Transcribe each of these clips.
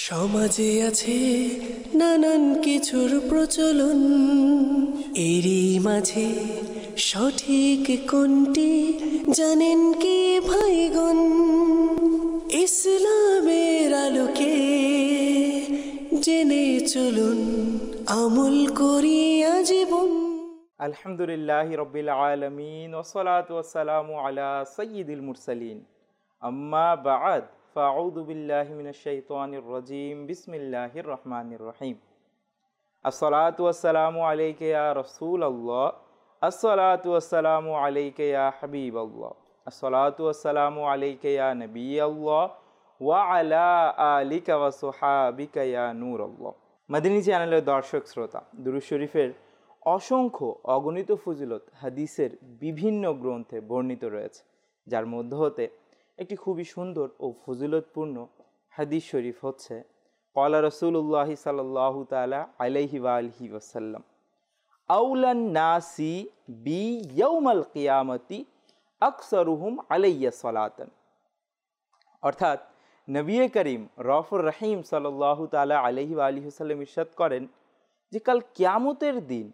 সমাজে আছে নানান কিছুর প্রচলন, এরই মাঝে সঠিক কোনটি জানেন কি ভাইগণ? ইসলামের আলোকে জেনে চলুন, আমল করি আজীবন। আলহামদুলিল্লাহি রব্বিল আলামিন ওয়াসসালাতু ওয়াসসালামু আলা সাইয়্যিদিল মুরসালিন, আম্মা বা'দ, ফাআউযু বিল্লাহি মিনাশ শাইতানির রাজীম, বিসমিল্লাহির রহমানির রহিম। আসসালাতু ওয়াসসালামু আলাইকা ইয়া রাসূলাল্লাহ, আসসালাতু ওয়াসসালামু আলাইকা ইয়া হাবিবাল্লাহ, আসসালাতু ওয়াসসালামু আলাইকা ইয়া নবিয়াল্লাহ ওয়া আলা আলিকা ওয়া সুহাবিকা ইয়া নূরাল্লাহ। মাদিনী চ্যানেলের দর্শক শ্রোতা, দুরূদ শরীফের অসংখ্য অগণিত ফজিলত হাদিসের বিভিন্ন গ্রন্থে বর্ণিত রয়েছে, যার মধ্য হতে একটি খুবই সুন্দর ও ফজিলতপূর্ণ হাদিস শরীফ হচ্ছে ক্বালা রাসূলুল্লাহ সাল্লাল্লাহু তাআলা আলাইহি ওয়া আলিহি ওয়াসাল্লাম, আউলান নাসি বি ইয়াউমাল কিয়ামতি আকসারুহুম আলাইয়া সালাতান। অর্থাৎ নবী করিম রফুর রহিম সাল্লাল্লাহু তাআলা আলাইহি ওয়া আলিহি ওয়াসাল্লাম ইরশাদ করেন যে কাল কিয়ামতের দিন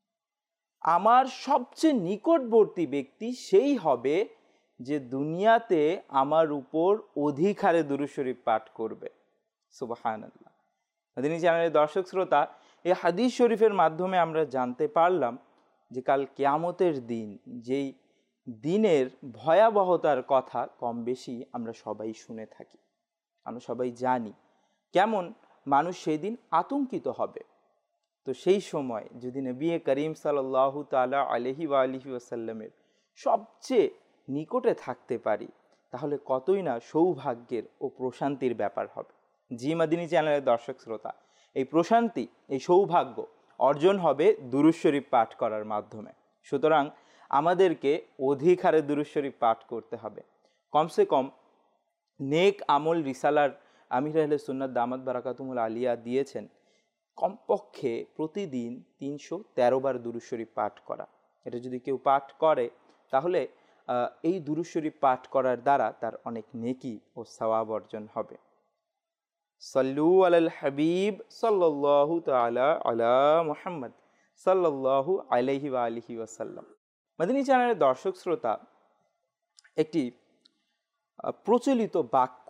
আমার সবচেয়ে নিকটবর্তী ব্যক্তি সেই হবে যে দুনিয়াতে আমার উপর অধিক হারে দুরূদ শরীফ পাঠ করবে। সুবহানাল্লাহ। মাদিনী চ্যানেলের দর্শক শ্রোতা, এই হাদিস শরীফের মাধ্যমে আমরা জানতে পারলাম যে কাল কিয়ামতের দিন, যেই দিনের ভয়াবহতার কথা কম বেশি আমরা সবাই শুনে থাকি, আমরা সবাই জানি কেমন মানুষ সেই দিন আতঙ্কিত হবে। তো সেই সময় যদি নবী করিম সাল্লাল্লাহু তাআলা আলাইহি ওয়া আলিহি ওয়াসাল্লামের সবচেয়ে নিকটে থাকতে পারি, তাহলে কতই না সৌভাগ্যের ও প্রশান্তির ব্যাপার হবে। জি মাদিনী চ্যানেলের দর্শক শ্রোতা, এই প্রশান্তি, এই সৌভাগ্য অর্জন হবে দুরূদ শরীফ পাঠ করার মাধ্যমে। সুতরাং আমাদেরকে অধিক হারে দুরূদ শরীফ পাঠ করতে হবে। কমসে কম নেক আমল রিসালার আমির আহলে সুন্নাত দামাত বারাকাতুহুল আলিয়া দিয়েছেন কমপক্ষে প্রতিদিন 313 বার দুরূদ শরীফ পাঠ করা। এটা যদি কেউ পাঠ করে তাহলে এই দুরূদ শরীফ পাঠ করার দ্বারা তার অনেক নেকি ও সওয়াব অর্জন হবে। সাল্লু আলাল হাবিব সাল্লাল্লাহু তাআলা আলা মুহাম্মদ সাল্লাল্লাহু আলাইহি ওয়া আলিহি ওয়াসাল্লাম। মাদিনী চ্যানেলের দর্শক শ্রোতা, একটি প্রচলিত বাক্য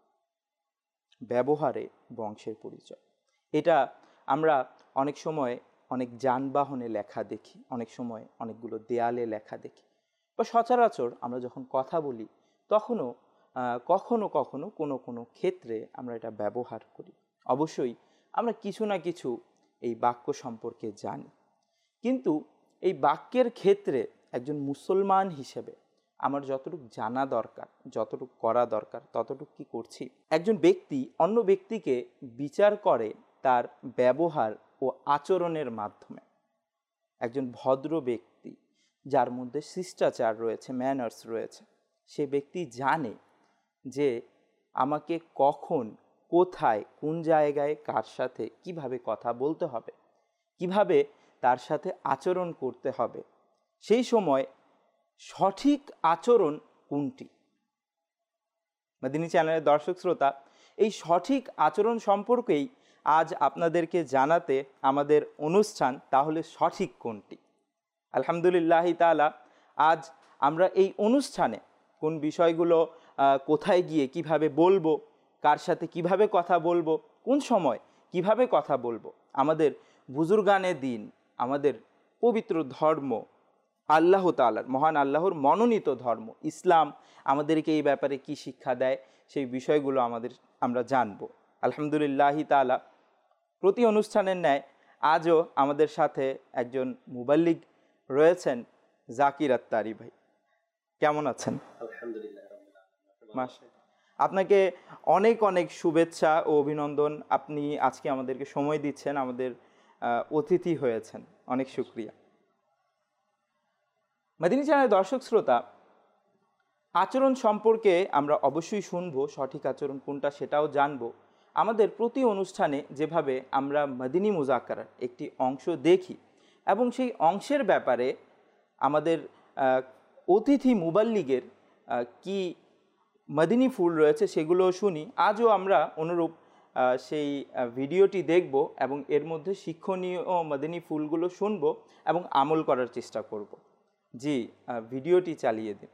ব্যবহারে বংশের পরিচয়, এটা আমরা অনেক সময় অনেক যানবাহনে লেখা দেখি, অনেক সময় অনেকগুলো দেয়ালে লেখা দেখি, বা সচরাচর আমরা যখন কথা বলি তখনও কখনো কখনো কোনো কোনো ক্ষেত্রে আমরা এটা ব্যবহার করি। অবশ্যই আমরা কিছু না কিছু এই বাক্য সম্পর্কে জানি, কিন্তু এই বাক্যের ক্ষেত্রে একজন মুসলমান হিসেবে আমার যতটুকু জানা দরকার, যতটুকু করা দরকার, ততটুকু কি করছি? একজন ব্যক্তি অন্য ব্যক্তিকে বিচার করে তার ব্যবহার ও আচরণের মাধ্যমে। একজন ভদ্র ব্যক্তি যার মধ্যে শিষ্টাচার রয়েছে, ম্যানার্স রয়েছে, সে ব্যক্তি জানে যে আমাকে কখন, কোথায়, কোন জায়গায়, কার সাথে কিভাবে কথা বলতে হবে, কিভাবে তার সাথে আচরণ করতে হবে। সেই সময় সঠিক আচরণ কোনটি? মাদিনী চ্যানেলের দর্শক শ্রোতা, এই সঠিক আচরণ সম্পর্কেই আজ আপনাদেরকে জানাতে আমাদের অনুষ্ঠান, তাহলে সঠিক কোনটি? আলহামদুলিল্লাহ তাআলা, আজ আমরা এই অনুষ্ঠানে কোন বিষয়গুলো কোথায় গিয়ে কিভাবে বলবো, কার সাথে কিভাবে কথা বলবো, কোন সময় কিভাবে কথা বলবো, আমাদের বুজুর্গানে দিন, আমাদের পবিত্র ধর্ম, আল্লাহ তাআলার, মহান আল্লাহর মনোনীত ধর্ম ইসলাম আমাদেরকে এই ব্যাপারে কি শিক্ষা দেয়, সেই বিষয়গুলো আমরা জানব। আলহামদুলিল্লাহ তাআলা, প্রতি অনুষ্ঠানের ন্যায় আজও আমাদের সাথে একজন মুবাল্লিগ রয়েছেন, জাকির আত্তারি ভাই। কেমন আছেন? আলহামদুলিল্লাহ। মাশাআল্লাহ, আপনাকে অনেক অনেক শুভেচ্ছা ও অভিনন্দন। আপনি আজকে আমাদেরকে সময় দিচ্ছেন, আমাদের অতিথি হয়েছেন, অনেক শুকরিয়া। মাদিনী চ্যানেলের দর্শক শ্রোতা, আচরণ সম্পর্কে আমরা অবশ্যই শুনবো, সঠিক আচরণ কোনটা সেটাও জানবো। আমাদের প্রতি অনুষ্ঠানে যেভাবে আমরা মাদিনী মুজাক্কারার একটি অংশ দেখি এবং সেই অংশের ব্যাপারে আমাদের অতিথি মুবাল্লিগের কি মাদিনী ফুল রয়েছে সেগুলো শুনি, আজও আমরা অনুরূপ সেই ভিডিওটি দেখব এবং এর মধ্যে শিক্ষণীয় মাদানী ফুলগুলো শুনবো এবং আমল করার চেষ্টা করব। জি, ভিডিওটি চালিয়ে দিন।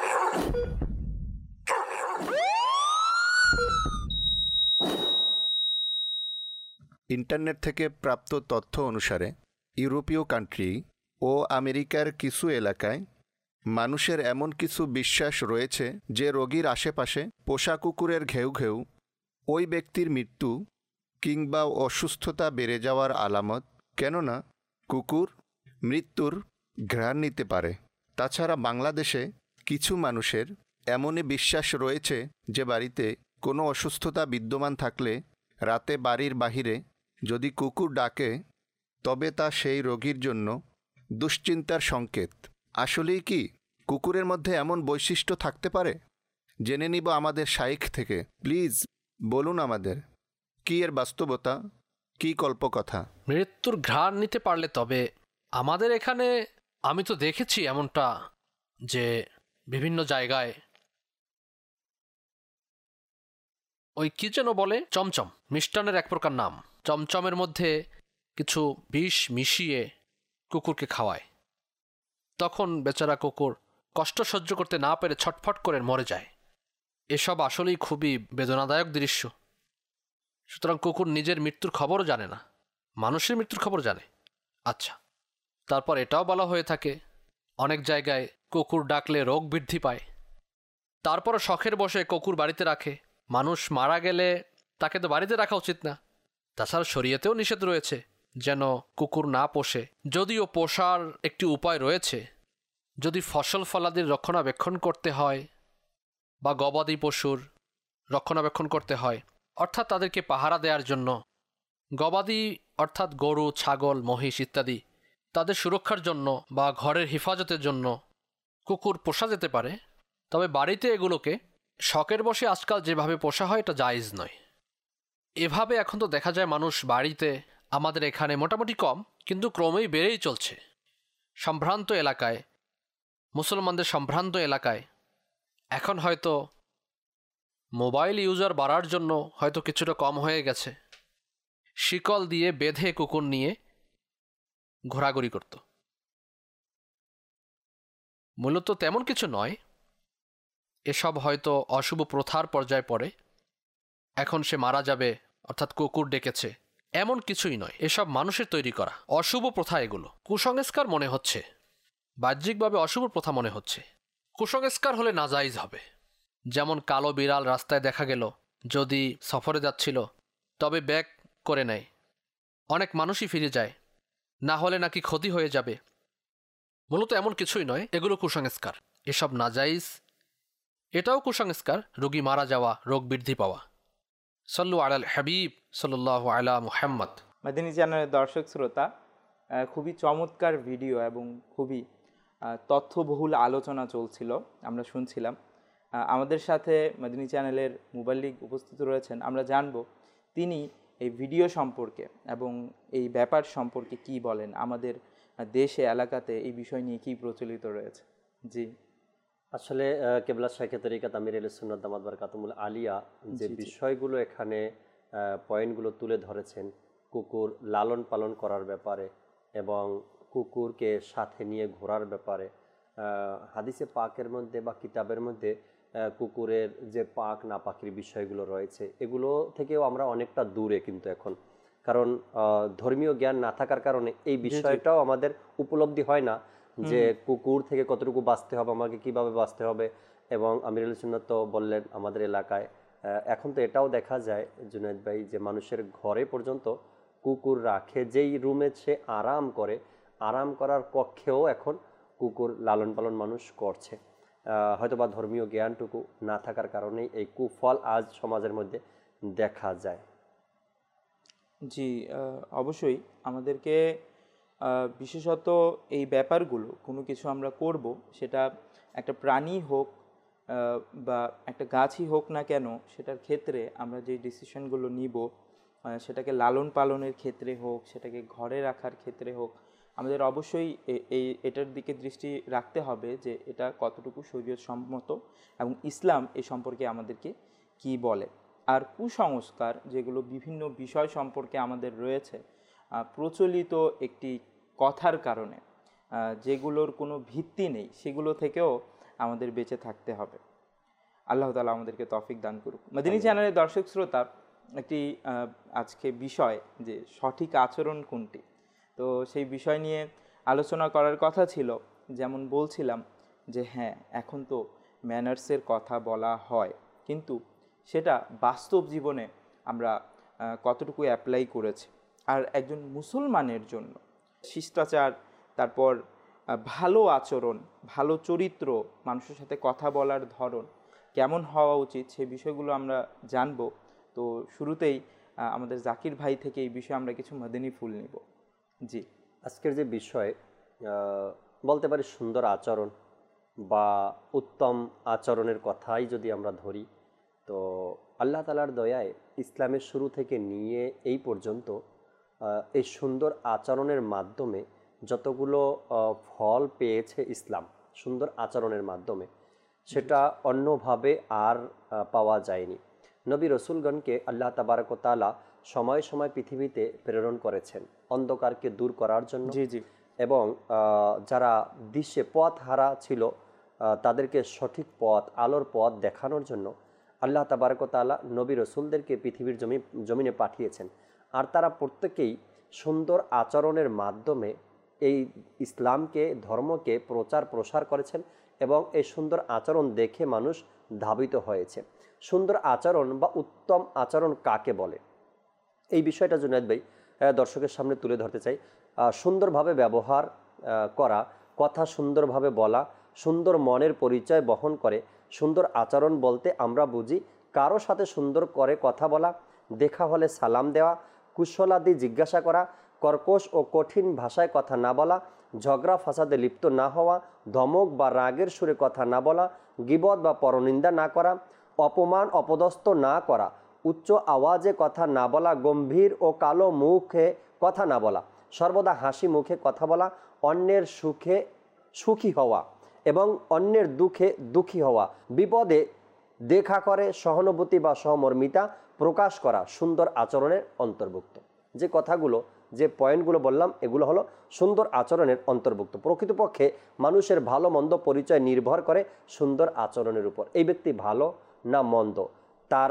ইন্টারনেট থেকে প্রাপ্ত তথ্য অনুসারে ইউরোপীয় কান্ট্রি ও আমেরিকার কিছু এলাকায় মানুষের এমন কিছু বিশ্বাস রয়েছে যে রোগীর আশেপাশে পোষা কুকুরের ঘেউ ঘেউ ওই ব্যক্তির মৃত্যু কিংবা অসুস্থতা বেড়ে যাওয়ার আলামত, কেননা কুকুর মৃত্যুর ঘ্রাণ নিতে পারে। তাছাড়া বাংলাদেশে কিছু মানুষের এমনই বিশ্বাস রয়েছে যে বাড়িতে কোনো অসুস্থতা বিদ্যমান থাকলে রাতে বাড়ির বাহিরে যদি কুকুর ডাকে তবে তা সেই রোগীর জন্য দুশ্চিন্তার সংকেত। আসলেই কি কুকুরের মধ্যে এমন বৈশিষ্ট্য থাকতে পারে? জেনে নিব আমাদের শাইখ থেকে। প্লিজ বলুন আমাদের, কি এর বাস্তবতা, কি কল্পকথা? মৃত্যুর ঘ্রাণ নিতে পারলে তবে আমাদের এখানে আমি তো দেখেছি এমনটা যে বিভিন্ন জায়গায় ওই কি যেন বলে চমচম, মিষ্টান্নের এক প্রকার নাম, চমচমের মধ্যে কিছু বিষ মিশিয়ে কুকুরকে খাওয়ায়। তখন বেচারা কুকুর কষ্ট সহ্য করতে না পেরে ছটফট করে মরে যায়। এসব আসলেই খুবই বেদনাদায়ক দৃশ্য। সুতরাং কুকুর নিজের মৃত্যুর খবরও জানে না, মানুষের মৃত্যুর খবর জানে। আচ্ছা, তারপর এটাও বলা হয়ে থাকে অনেক জায়গায় কুকুর ডাকলে রোগ বৃদ্ধি পায়। তারপরও শখের বসে কুকুর বাড়িতে রাখে। মানুষ মারা গেলে তাকে তো বাড়িতে রাখা উচিত না। তাছাড়া শরীয়তেও নিষেধ রয়েছে যেন কুকুর না পোষে। যদিও পোষার একটি উপায় রয়েছে, যদি ফসল ফলাদির রক্ষণাবেক্ষণ করতে হয় বা গবাদি পশুর রক্ষণাবেক্ষণ করতে হয়, অর্থাৎ তাদেরকে পাহারা দেওয়ার জন্য, গবাদি অর্থাৎ গরু, ছাগল, মহিষ ইত্যাদি, তাদের সুরক্ষার জন্য বা ঘরের হেফাজতের জন্য কুকুর পোষা যেতে পারে। তবে বাড়িতে এগুলোকে শখের বসে আজকাল যেভাবে পোষা হয় এটা জায়েজ নয়। এভাবে এখন তো দেখা যায় মানুষ বাড়িতে আমাদের এখানে মোটামুটি কম, কিন্তু ক্রমেই বেড়েই চলছে। সম্ভ্রান্ত এলাকায়, মুসলমানদের সম্ভ্রান্ত এলাকায় এখন হয়তো মোবাইল ইউজার বাড়ার জন্য হয়তো কিছুটা কম হয়ে গেছে। শিকল দিয়ে বেঁধে কুকুর নিয়ে ঘোরাঘুরি করত। মূলত তেমন কিছু নয়, এসব হয়তো অশুভ প্রথার পর্যায়ে পড়ে। এখন সে মারা যাবে অর্থাৎ কুকুর ডেকেছে, এমন কিছুই নয়। এসব মানুষের তৈরি করা অশুভ প্রথা, এগুলো কুসংস্কার মনে হচ্ছে, বাহ্যিকভাবে অশুভ প্রথা মনে হচ্ছে। কুসংস্কার হলে নাজাইজ হবে। যেমন কালো বিড়াল রাস্তায় দেখা গেল, যদি সফরে যাচ্ছিল তবে ব্যাক করে নেয়, অনেক মানুষই ফিরে যায়, না হলে নাকি ক্ষতি হয়ে যাবে। মূলত এমন কিছুই নয়, এগুলো কুসংস্কার, এসব নাজাইজ। এটাও কুসংস্কার, রোগী মারা যাওয়া, রোগ বৃদ্ধি পাওয়া। সল্লু আলাল হাবিব সাল্লাল্লাহু আলা মুহাম্মদ। মাদানী চ্যানেলের দর্শক শ্রোতা, খুবই চমৎকার ভিডিও এবং খুবই তথ্যবহুল আলোচনা চলছিল, আমরা শুনছিলাম। আমাদের সাথে মাদানী চ্যানেলের মুবাল্লিগ উপস্থিত রয়েছেন। আমরা জানব তিনি এই ভিডিও সম্পর্কে এবং এই ব্যাপার সম্পর্কে কি বলেন, আমাদের দেশে এলাকাতে এই বিষয় নিয়ে কি প্রচলিত রয়েছে। জি, আসলে কেবলা শাইখে তরিকাত আমির আহলে সুন্নাত দামাত বারকাতুহুল আলিয়া যে বিষয়গুলো এখানে পয়েন্টগুলো তুলে ধরেছেন, কুকুর লালন পালন করার ব্যাপারে এবং কুকুরকে সাথে নিয়ে ঘোরার ব্যাপারে, হাদিসে পাকের মধ্যে বা কিতাবের মধ্যে কুকুরের যে পাক নাপাকির বিষয়গুলো রয়েছে, এগুলো থেকেও আমরা অনেকটা দূরে কিন্তু এখন। কারণ ধর্মীয় জ্ঞান না থাকার কারণে এই বিষয়টাও আমাদের উপলব্ধি হয় না যে কুকুর থেকে কতটুকু বাঁচতে হবে, আমাকে কিভাবে বাঁচতে হবে। এবং আমির আহলে সুন্নাত তো বললেন আমাদের এলাকায় এখন তো এটাও দেখা যায় জুনায়েদ ভাই, যে মানুষের ঘরে পর্যন্ত কুকুর রাখে, যেই রুমে সে আরাম করে, আরাম করার কক্ষেও এখন কুকুর লালন পালন মানুষ করছে। হয়তোবা ধর্মীয় জ্ঞানটুকু না থাকার কারণেই এই কুফল আজ সমাজের মধ্যে দেখা যায়। জি, অবশ্যই আমাদেরকে বিশেষত এই ব্যাপারগুলো, কোনো কিছু আমরা করব, সেটা একটা প্রাণী হোক বা একটা গাছই হোক না কেন, সেটার ক্ষেত্রে আমরা যে ডিসিশনগুলো নিব, সেটাকে লালন পালনের ক্ষেত্রে হোক, সেটাকে ঘরে রাখার ক্ষেত্রে হোক, আমাদের অবশ্যই এটার দিকে দৃষ্টি রাখতে হবে যে এটা কতটুকু শরীয়ত সম্মত এবং ইসলাম এ সম্পর্কে আমাদেরকে কি বলে। আর কুসংস্কার যেগুলো বিভিন্ন বিষয় সম্পর্কে আমাদের রয়েছে প্রচলিত একটি কথার কারণে, যেগুলোর কোনো ভিত্তি নেই, সেগুলো থেকেও আমাদের বেঁচে থাকতে হবে। আল্লাহ তাআলা আমাদেরকে তৌফিক দান করুক। মাদিনী চ্যানেলের দর্শক শ্রোতা, একটি আজকে বিষয় যে সঠিক আচরণ কোনটি, তো সেই বিষয় নিয়ে আলোচনা করার কথা ছিল। যেমন বলছিলাম যে হ্যাঁ, এখন তো ম্যানার্সের কথা বলা হয়, কিন্তু সেটা বাস্তব জীবনে আমরা কতটুকু অ্যাপ্লাই করেছি। আর একজন মুসলমানের জন্য শিষ্টাচার, তারপর ভালো আচরণ, ভালো চরিত্র, মানুষের সাথে কথা বলার ধরন কেমন হওয়া উচিত, সেই বিষয়গুলো আমরা জানব। তো শুরুতেই আমাদের জাকির ভাই থেকে এই বিষয়ে আমরা কিছু মদিনী ফুল নিব। জি, আজকের যে বিষয় বলতে পারি সুন্দর আচরণ বা উত্তম আচরণের কথাই যদি আমরা ধরি, তো আল্লাহ তাআলার দয়ায় ইসলামের শুরু থেকে নিয়ে এই পর্যন্ত এই সুন্দর আচরণের মাধ্যমে যতগুলো ফল পেয়েছে ইসলাম সুন্দর আচরণের মাধ্যমে, সেটা অন্যভাবে আর পাওয়া যায়নি। নবী রসুলগণকে আল্লাহ তাবারক ওয়া তাআলা সময় সময় পৃথিবীতে প্রেরণ করেছেন অন্ধকারকে দূর করার জন্য। জি জি। এবং যারা দিশে পথ হারা ছিল তাদেরকে সঠিক পথ, আলোর পথ দেখানোর জন্য আল্লাহ তাবারক ওয়া তাআলা নবী রসুলদেরকে পৃথিবীর জমিনে পাঠিয়েছেন। আর তারা প্রত্যেকেই সুন্দর আচরণের মাধ্যমে এই ইসলামকে, ধর্মকে প্রচার প্রসার করেছেন এবং এই সুন্দর আচরণ দেখে মানুষ ধাবিত হয়েছে। সুন্দর আচরণ বা উত্তম আচরণ কাকে বলে, এই বিষয়টা জুনায়েদ ভাই দর্শকের সামনে তুলে ধরতে চাই। সুন্দরভাবে ব্যবহার করা, কথা সুন্দরভাবে বলা, সুন্দর মনের পরিচয় বহন করে। সুন্দর আচরণ বলতে আমরা বুঝি কারো সাথে সুন্দর করে কথা বলা, দেখা হলে সালাম দেওয়া, কুশলাদি জিজ্ঞাসা করা, কর্কশ ও কঠিন ভাষায় কথা না বলা, ঝগড়া ফাসাদে লিপ্ত না হওয়া, ধমক বা রাগের সুরে কথা না বলা, গীবত বা পরনিন্দা না করা, অপমান অপদস্থ না করা, উচ্চ আওয়াজে কথা না বলা, গম্ভীর ও কালো মুখে কথা না বলা, সর্বদা হাসি মুখে কথা বলা, অন্যের সুখে সুখী হওয়া এবং অন্যের দুঃখে দুঃখী হওয়া, বিপদে দেখা করে সহানুভূতি বা সহমর্মিতা প্রকাশ করা সুন্দর আচরণের অন্তর্ভুক্ত। যে কথাগুলো, যে পয়েন্টগুলো বললাম, এগুলো হলো সুন্দর আচরণের অন্তর্ভুক্ত। প্রকৃতপক্ষে মানুষের ভালো মন্দ পরিচয় নির্ভর করে সুন্দর আচরণের উপর। এই ব্যক্তি ভালো না মন্দ, তার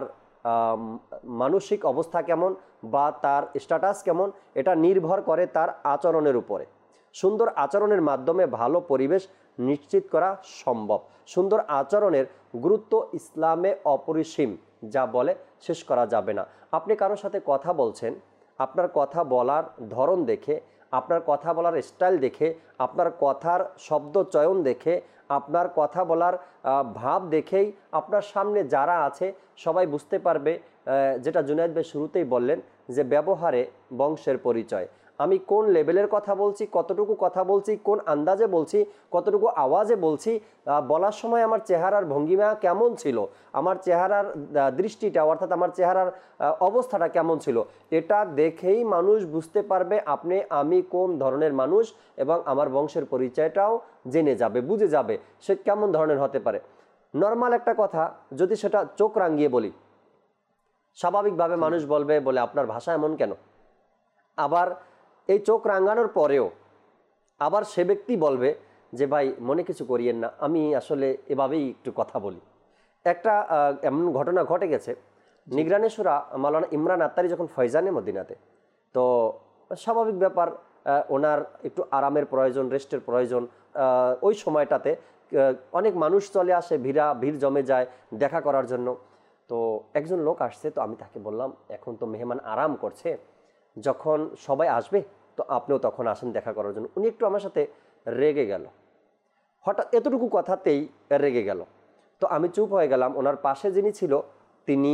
মানসিক অবস্থা কেমন বা তার স্ট্যাটাস কেমন, এটা নির্ভর করে তার আচরণের উপরে। সুন্দর আচরণের মাধ্যমে ভালো পরিবেশ নিশ্চিত করা সম্ভব। সুন্দর আচরণের গুরুত্ব ইসলামে অপরিসীম, যা বলে শেষ করা যাবে না। আপনি কারোর সাথে কথা বলছেন, আপনার কথা বলার ধরন দেখে, আপনার কথা বলার স্টাইল দেখে, আপনার কথার শব্দ চয়ন দেখে, আপনার কথা বলার ভাব দেখেই আপনার সামনে যারা আছে সবাই বুঝতে পারবে, যেটা জুনায়েদ ভাই শুরুতেই বললেন যে ব্যবহারে বংশের পরিচয়। আমি কোন লেভেলের কথা বলছি, কতটুকু কথা বলছি, কোন আন্দাজে বলছি, কতটুকু আওয়াজে বলছি, বলার সময় আমার চেহারার ভঙ্গিমা কেমন ছিল, আমার চেহারার দৃষ্টিটা অর্থাৎ আমার চেহারার অবস্থাটা কেমন ছিল, এটা দেখেই মানুষ বুঝতে পারবে আমি কোন ধরনের মানুষ এবং আমার বংশের পরিচয়টাও জেনে যাবে, বুঝে যাবে সে কেমন ধরনের হতে পারে। নর্মাল একটা কথা যদি সেটা চোখ রাঙিয়ে বলি, স্বাভাবিকভাবে মানুষ বলবে বলে আপনার ভাষা এমন কেন। আবার এই চোখ রাঙানোর পরেও আবার সে ব্যক্তি বলবে যে ভাই মনে কিছু করিয়েন না, আমি আসলে এভাবেই একটু কথা বলি। একটা এমন ঘটনা ঘটে গেছে, নিগরানে শুরা মাওলানা ইমরান আত্তারি যখন ফয়জানে মদিনাতে, তো স্বাভাবিক ব্যাপার ওনার একটু আরামের প্রয়োজন, রেস্টের প্রয়োজন। ওই সময়টাতে অনেক মানুষ চলে আসে, ভিড় জমে যায় দেখা করার জন্য। তো একজন লোক আসছে, তো আমি তাকে বললাম এখন তো মেহমান আরাম করছে, যখন সবাই আসবে তো আপনিও তখন আসেন দেখা করার জন্য। উনি একটু আমার সাথে রেগে গেল, হঠাৎ এতটুকু কথাতেই রেগে গেল। তো আমি চুপ হয়ে গেলাম। ওনার পাশে যিনি ছিল তিনি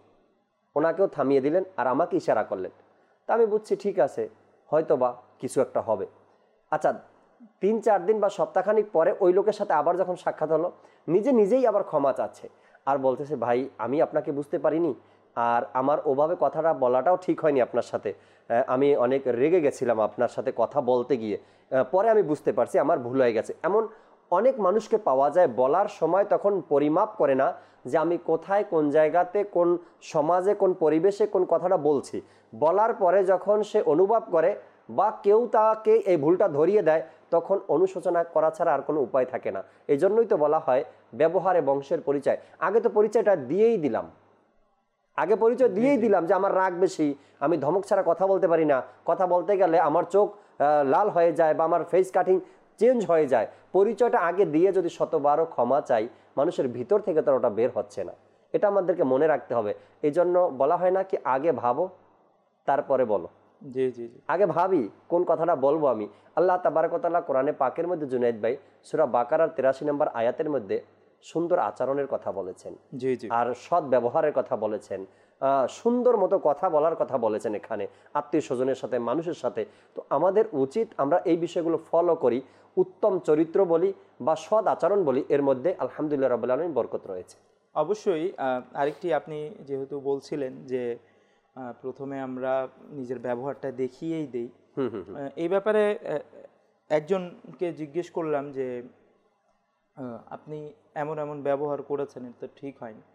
ওনাকেও থামিয়ে দিলেন আর আমাকে ইশারা করলেন। তা আমি বুঝছি ঠিক আছে, হয়তো বা কিছু একটা হবে। আচ্ছা, 3-4 দিন বা সপ্তাহখানিক পরে ওই লোকের সাথে আবার যখন সাক্ষাৎ হলো, নিজেই আবার ক্ষমা চাচ্ছে আর বলতেছে ভাই আমি আপনাকে বুঝতে পারিনি, আর আমার ওভাবে কথাটা বলাটাও ঠিক হয়নি আপনার সাথে, আমি অনেক রেগে গেছিলাম আপনার সাথে কথা বলতে গিয়ে, পরে আমি বুঝতে পারছি আমার ভুল হয়ে গেছে। এমন অনেক মানুষকে পাওয়া যায় বলার সময় তখন পরিমাপ করে না যে আমি কোথায়, কোন জায়গাতে, কোন সমাজে, কোন পরিবেশে কোন কথাটা বলছি। বলার পরে যখন সে অনুভব করে বা কেউ তাকে এই ভুলটা ধরিয়ে দেয়, তখন অনুশোচনা করা ছাড়া আর কোনো উপায় থাকে না। এই জন্যই তো বলা হয় ব্যবহারে বংশের পরিচয়। আগে তো পরিচয়টা দিয়েই দিলাম, আগে পরিচয় দিয়েই দিলাম যে আমার রাগ বেশি, আমি ধমক ছাড়া কথা বলতে পারি না, কথা বলতে গেলে আমার চোখ লাল হয়ে যায় বা আমার ফেস কাটিং চেঞ্জ হয়ে যায়। পরিচয়টা আগে দিয়ে যদি শতবারও ক্ষমা চাই, মানুষের ভিতর থেকে তো ওটা বের হচ্ছে না। এটা আমাদেরকে মনে রাখতে হবে। এই জন্য বলা হয় না কি আগে ভাবো তারপরে বলো। জি জি জি। আগে ভাবি কোন কথাটা বলবো আমি। আল্লাহ তাবারক ওয়া তাআলা কোরআনে পাকের মধ্যে জুনাইদ ভাই সূরা বাকারার 83 নম্বর আয়াতের মধ্যে সুন্দর আচরণের কথা বলেছেন, জি জি। আর সৎ ব্যবহারের কথা বলেছেন, সুন্দর মতো কথা বলার কথা বলেছেন এখানে আত্মীয় স্বজনের সাথে, মানুষের সাথে। তো আমাদের উচিত আমরা এই বিষয়গুলো ফলো করি, উত্তম চরিত্র বলি বা সৎ আচরণ বলি, এর মধ্যে আলহামদুলিল্লাহ রাব্বুল আলামিন বরকত রয়েছে। অবশ্যই। আরেকটি আপনি যেহেতু বলছিলেন যে প্রথমে আমরা নিজের ব্যবহারটা দেখিয়েই দেই, এই ব্যাপারে একজনকে জিজ্ঞেস করলাম যে আপনি এমন এমন ব্যবহার করেছেন, এটা তো ঠিক হয়নি।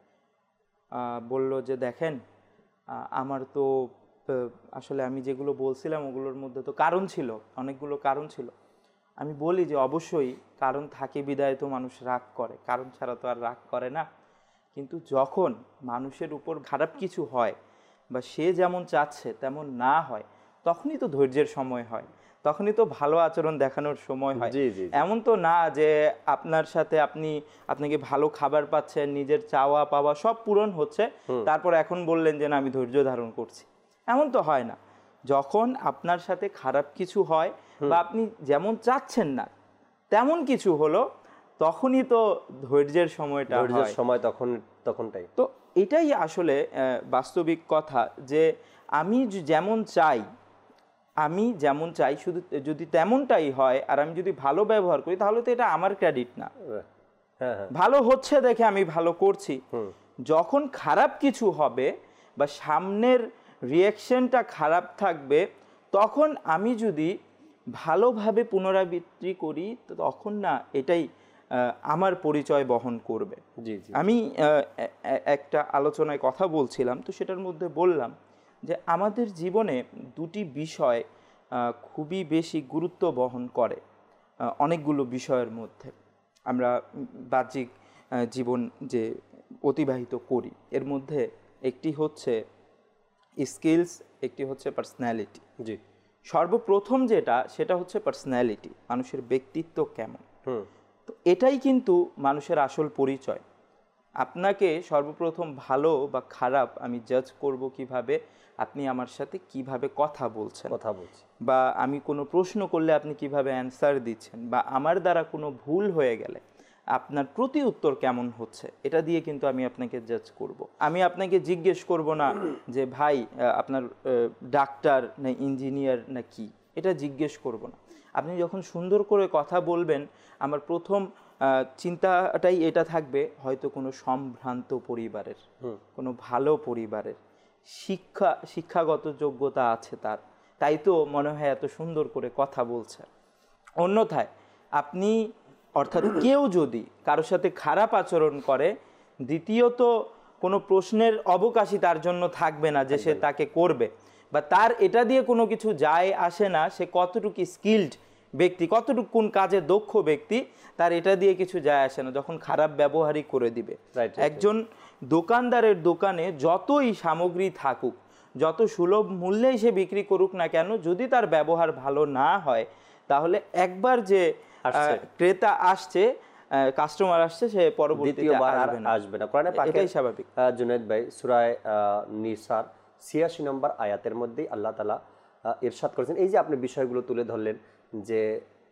বলল যে দেখেন, আমার তো আসলে আমি যেগুলো বলছিলাম ওগুলোর মধ্যে তো কারণ ছিল, অনেকগুলো কারণ ছিল। আমি বলি যে অবশ্যই কারণ থাকে বিদায় তো মানুষ রাগ করে, কারণ ছাড়া তো আর রাগ করে না। কিন্তু যখন মানুষের উপর খারাপ কিছু হয় বা সে যেমন চাচ্ছে তেমন না হয়, তখনই তো ধৈর্যের সময় হয়, তখনই তো ভালো আচরণ দেখানোর সময় হয়। এমন তো না যে আপনার সাথে আপনাকে ভালো খাবার পাচ্ছেন, নিজের চাওয়া পাওয়া সব পূরণ হচ্ছে, তারপর এখন বললেন যে না আমি ধৈর্য ধারণ করছি, এমন তো হয় না। যখন আপনার সাথে খারাপ কিছু হয় বা আপনি যেমন চাচ্ছেন না তেমন কিছু হলো, তখনই তো ধৈর্যের সময়টা হয়, ধৈর্যের সময় তখনটাই তো এটাই আসলে বাস্তবিক কথা যে আমি যেমন চাই শুধু যদি তেমনটাই হয়, আর আমি যদি ভালো ব্যবহার করি, তাহলে তো এটা আমার ক্রেডিট না। ভালো হচ্ছে দেখে আমি ভালো করছি। যখন খারাপ কিছু হবে বা সামনের রিয়াকশনটা খারাপ থাকবে, তখন আমি যদি ভালোভাবে পুনরাবৃত্তি করি, তখন না এটাই আমার পরিচয় বহন করবে। আমি একটা আলোচনায় কথা বলছিলাম, তো সেটার মধ্যে বললাম যে আমাদের জীবনে দুটি বিষয় খুবই বেশি গুরুত্ব বহন করে অনেকগুলো বিষয়ের মধ্যে। আমরা বাহ্যিক জীবন যে অতিবাহিত করি, এর মধ্যে একটি হচ্ছে স্কিলস, একটি হচ্ছে পার্সোনালিটি। জি, সর্বপ্রথম সেটা হচ্ছে পার্সোনালিটি, মানুষের ব্যক্তিত্ব কেমন। তো এটাই কিন্তু মানুষের আসল পরিচয়। আপনাকে সর্বপ্রথম ভালো বা খারাপ আমি জাজ করব কিভাবে, আপনি আমার সাথে কিভাবে কথা বলছেন, বা আমি কোনো প্রশ্ন করলে আপনি কিভাবে অ্যান্সার দিচ্ছেন, বা আমার দ্বারা কোনো ভুল হয়ে গেলে আপনার প্রতি উত্তর কেমন হচ্ছে, এটা দিয়ে কিন্তু আমি আপনাকে জাজ করব। আমি আপনাকে জিজ্ঞেস করব না যে ভাই আপনার ডাক্তার না ইঞ্জিনিয়ার না কি, এটা জিজ্ঞেস করব না। আপনি যখন সুন্দর করে কথা বলবেন, আমার প্রথম চিন্তাটাই এটা থাকবে, হয়তো কোনো সম্ভ্রান্ত পরিবারের, কোনো ভালো পরিবারের, শিক্ষাগত যোগ্যতা আছে তার, তাই তো মনে হয় এত সুন্দর করে কথা বলছে। অন্যথায় আপনি অর্থাৎ কেউ যদি কারোর সাথে খারাপ আচরণ করে, দ্বিতীয়ত কোনো প্রশ্নের অবকাশই তার জন্য থাকবে না যে সে তাকে করবে, বা তার এটা দিয়ে কোনো কিছু যায় আসে না সে কতটুকু স্কিলড ব্যক্তি, কতটুকু কোন কাজে দক্ষ ব্যক্তি, তার এটা দিয়ে কিছু যায় আসে না, যখন খারাপ ব্যবহারই করে দিবে। একজন দোকানদারের দোকানে যতই সামগ্রী থাকুক, যত সুলভ মূল্যেই সে বিক্রি করুক না কেন, যদি তার ব্যবহার ভালো না হয়, তাহলে একবার যে ক্রেতা আসছে, কাস্টমার আসছে, সে পরবর্তীতে আসবে না। এটাই স্বাভাবিক। জুনাইদ ভাই সূরা নিসার ৮৬ নম্বর আয়াতের মধ্যেই আল্লাহ তাআলা ইরশাদ করেছেন, এই যে আপনি বিষয়গুলো তুলে ধরলেন যে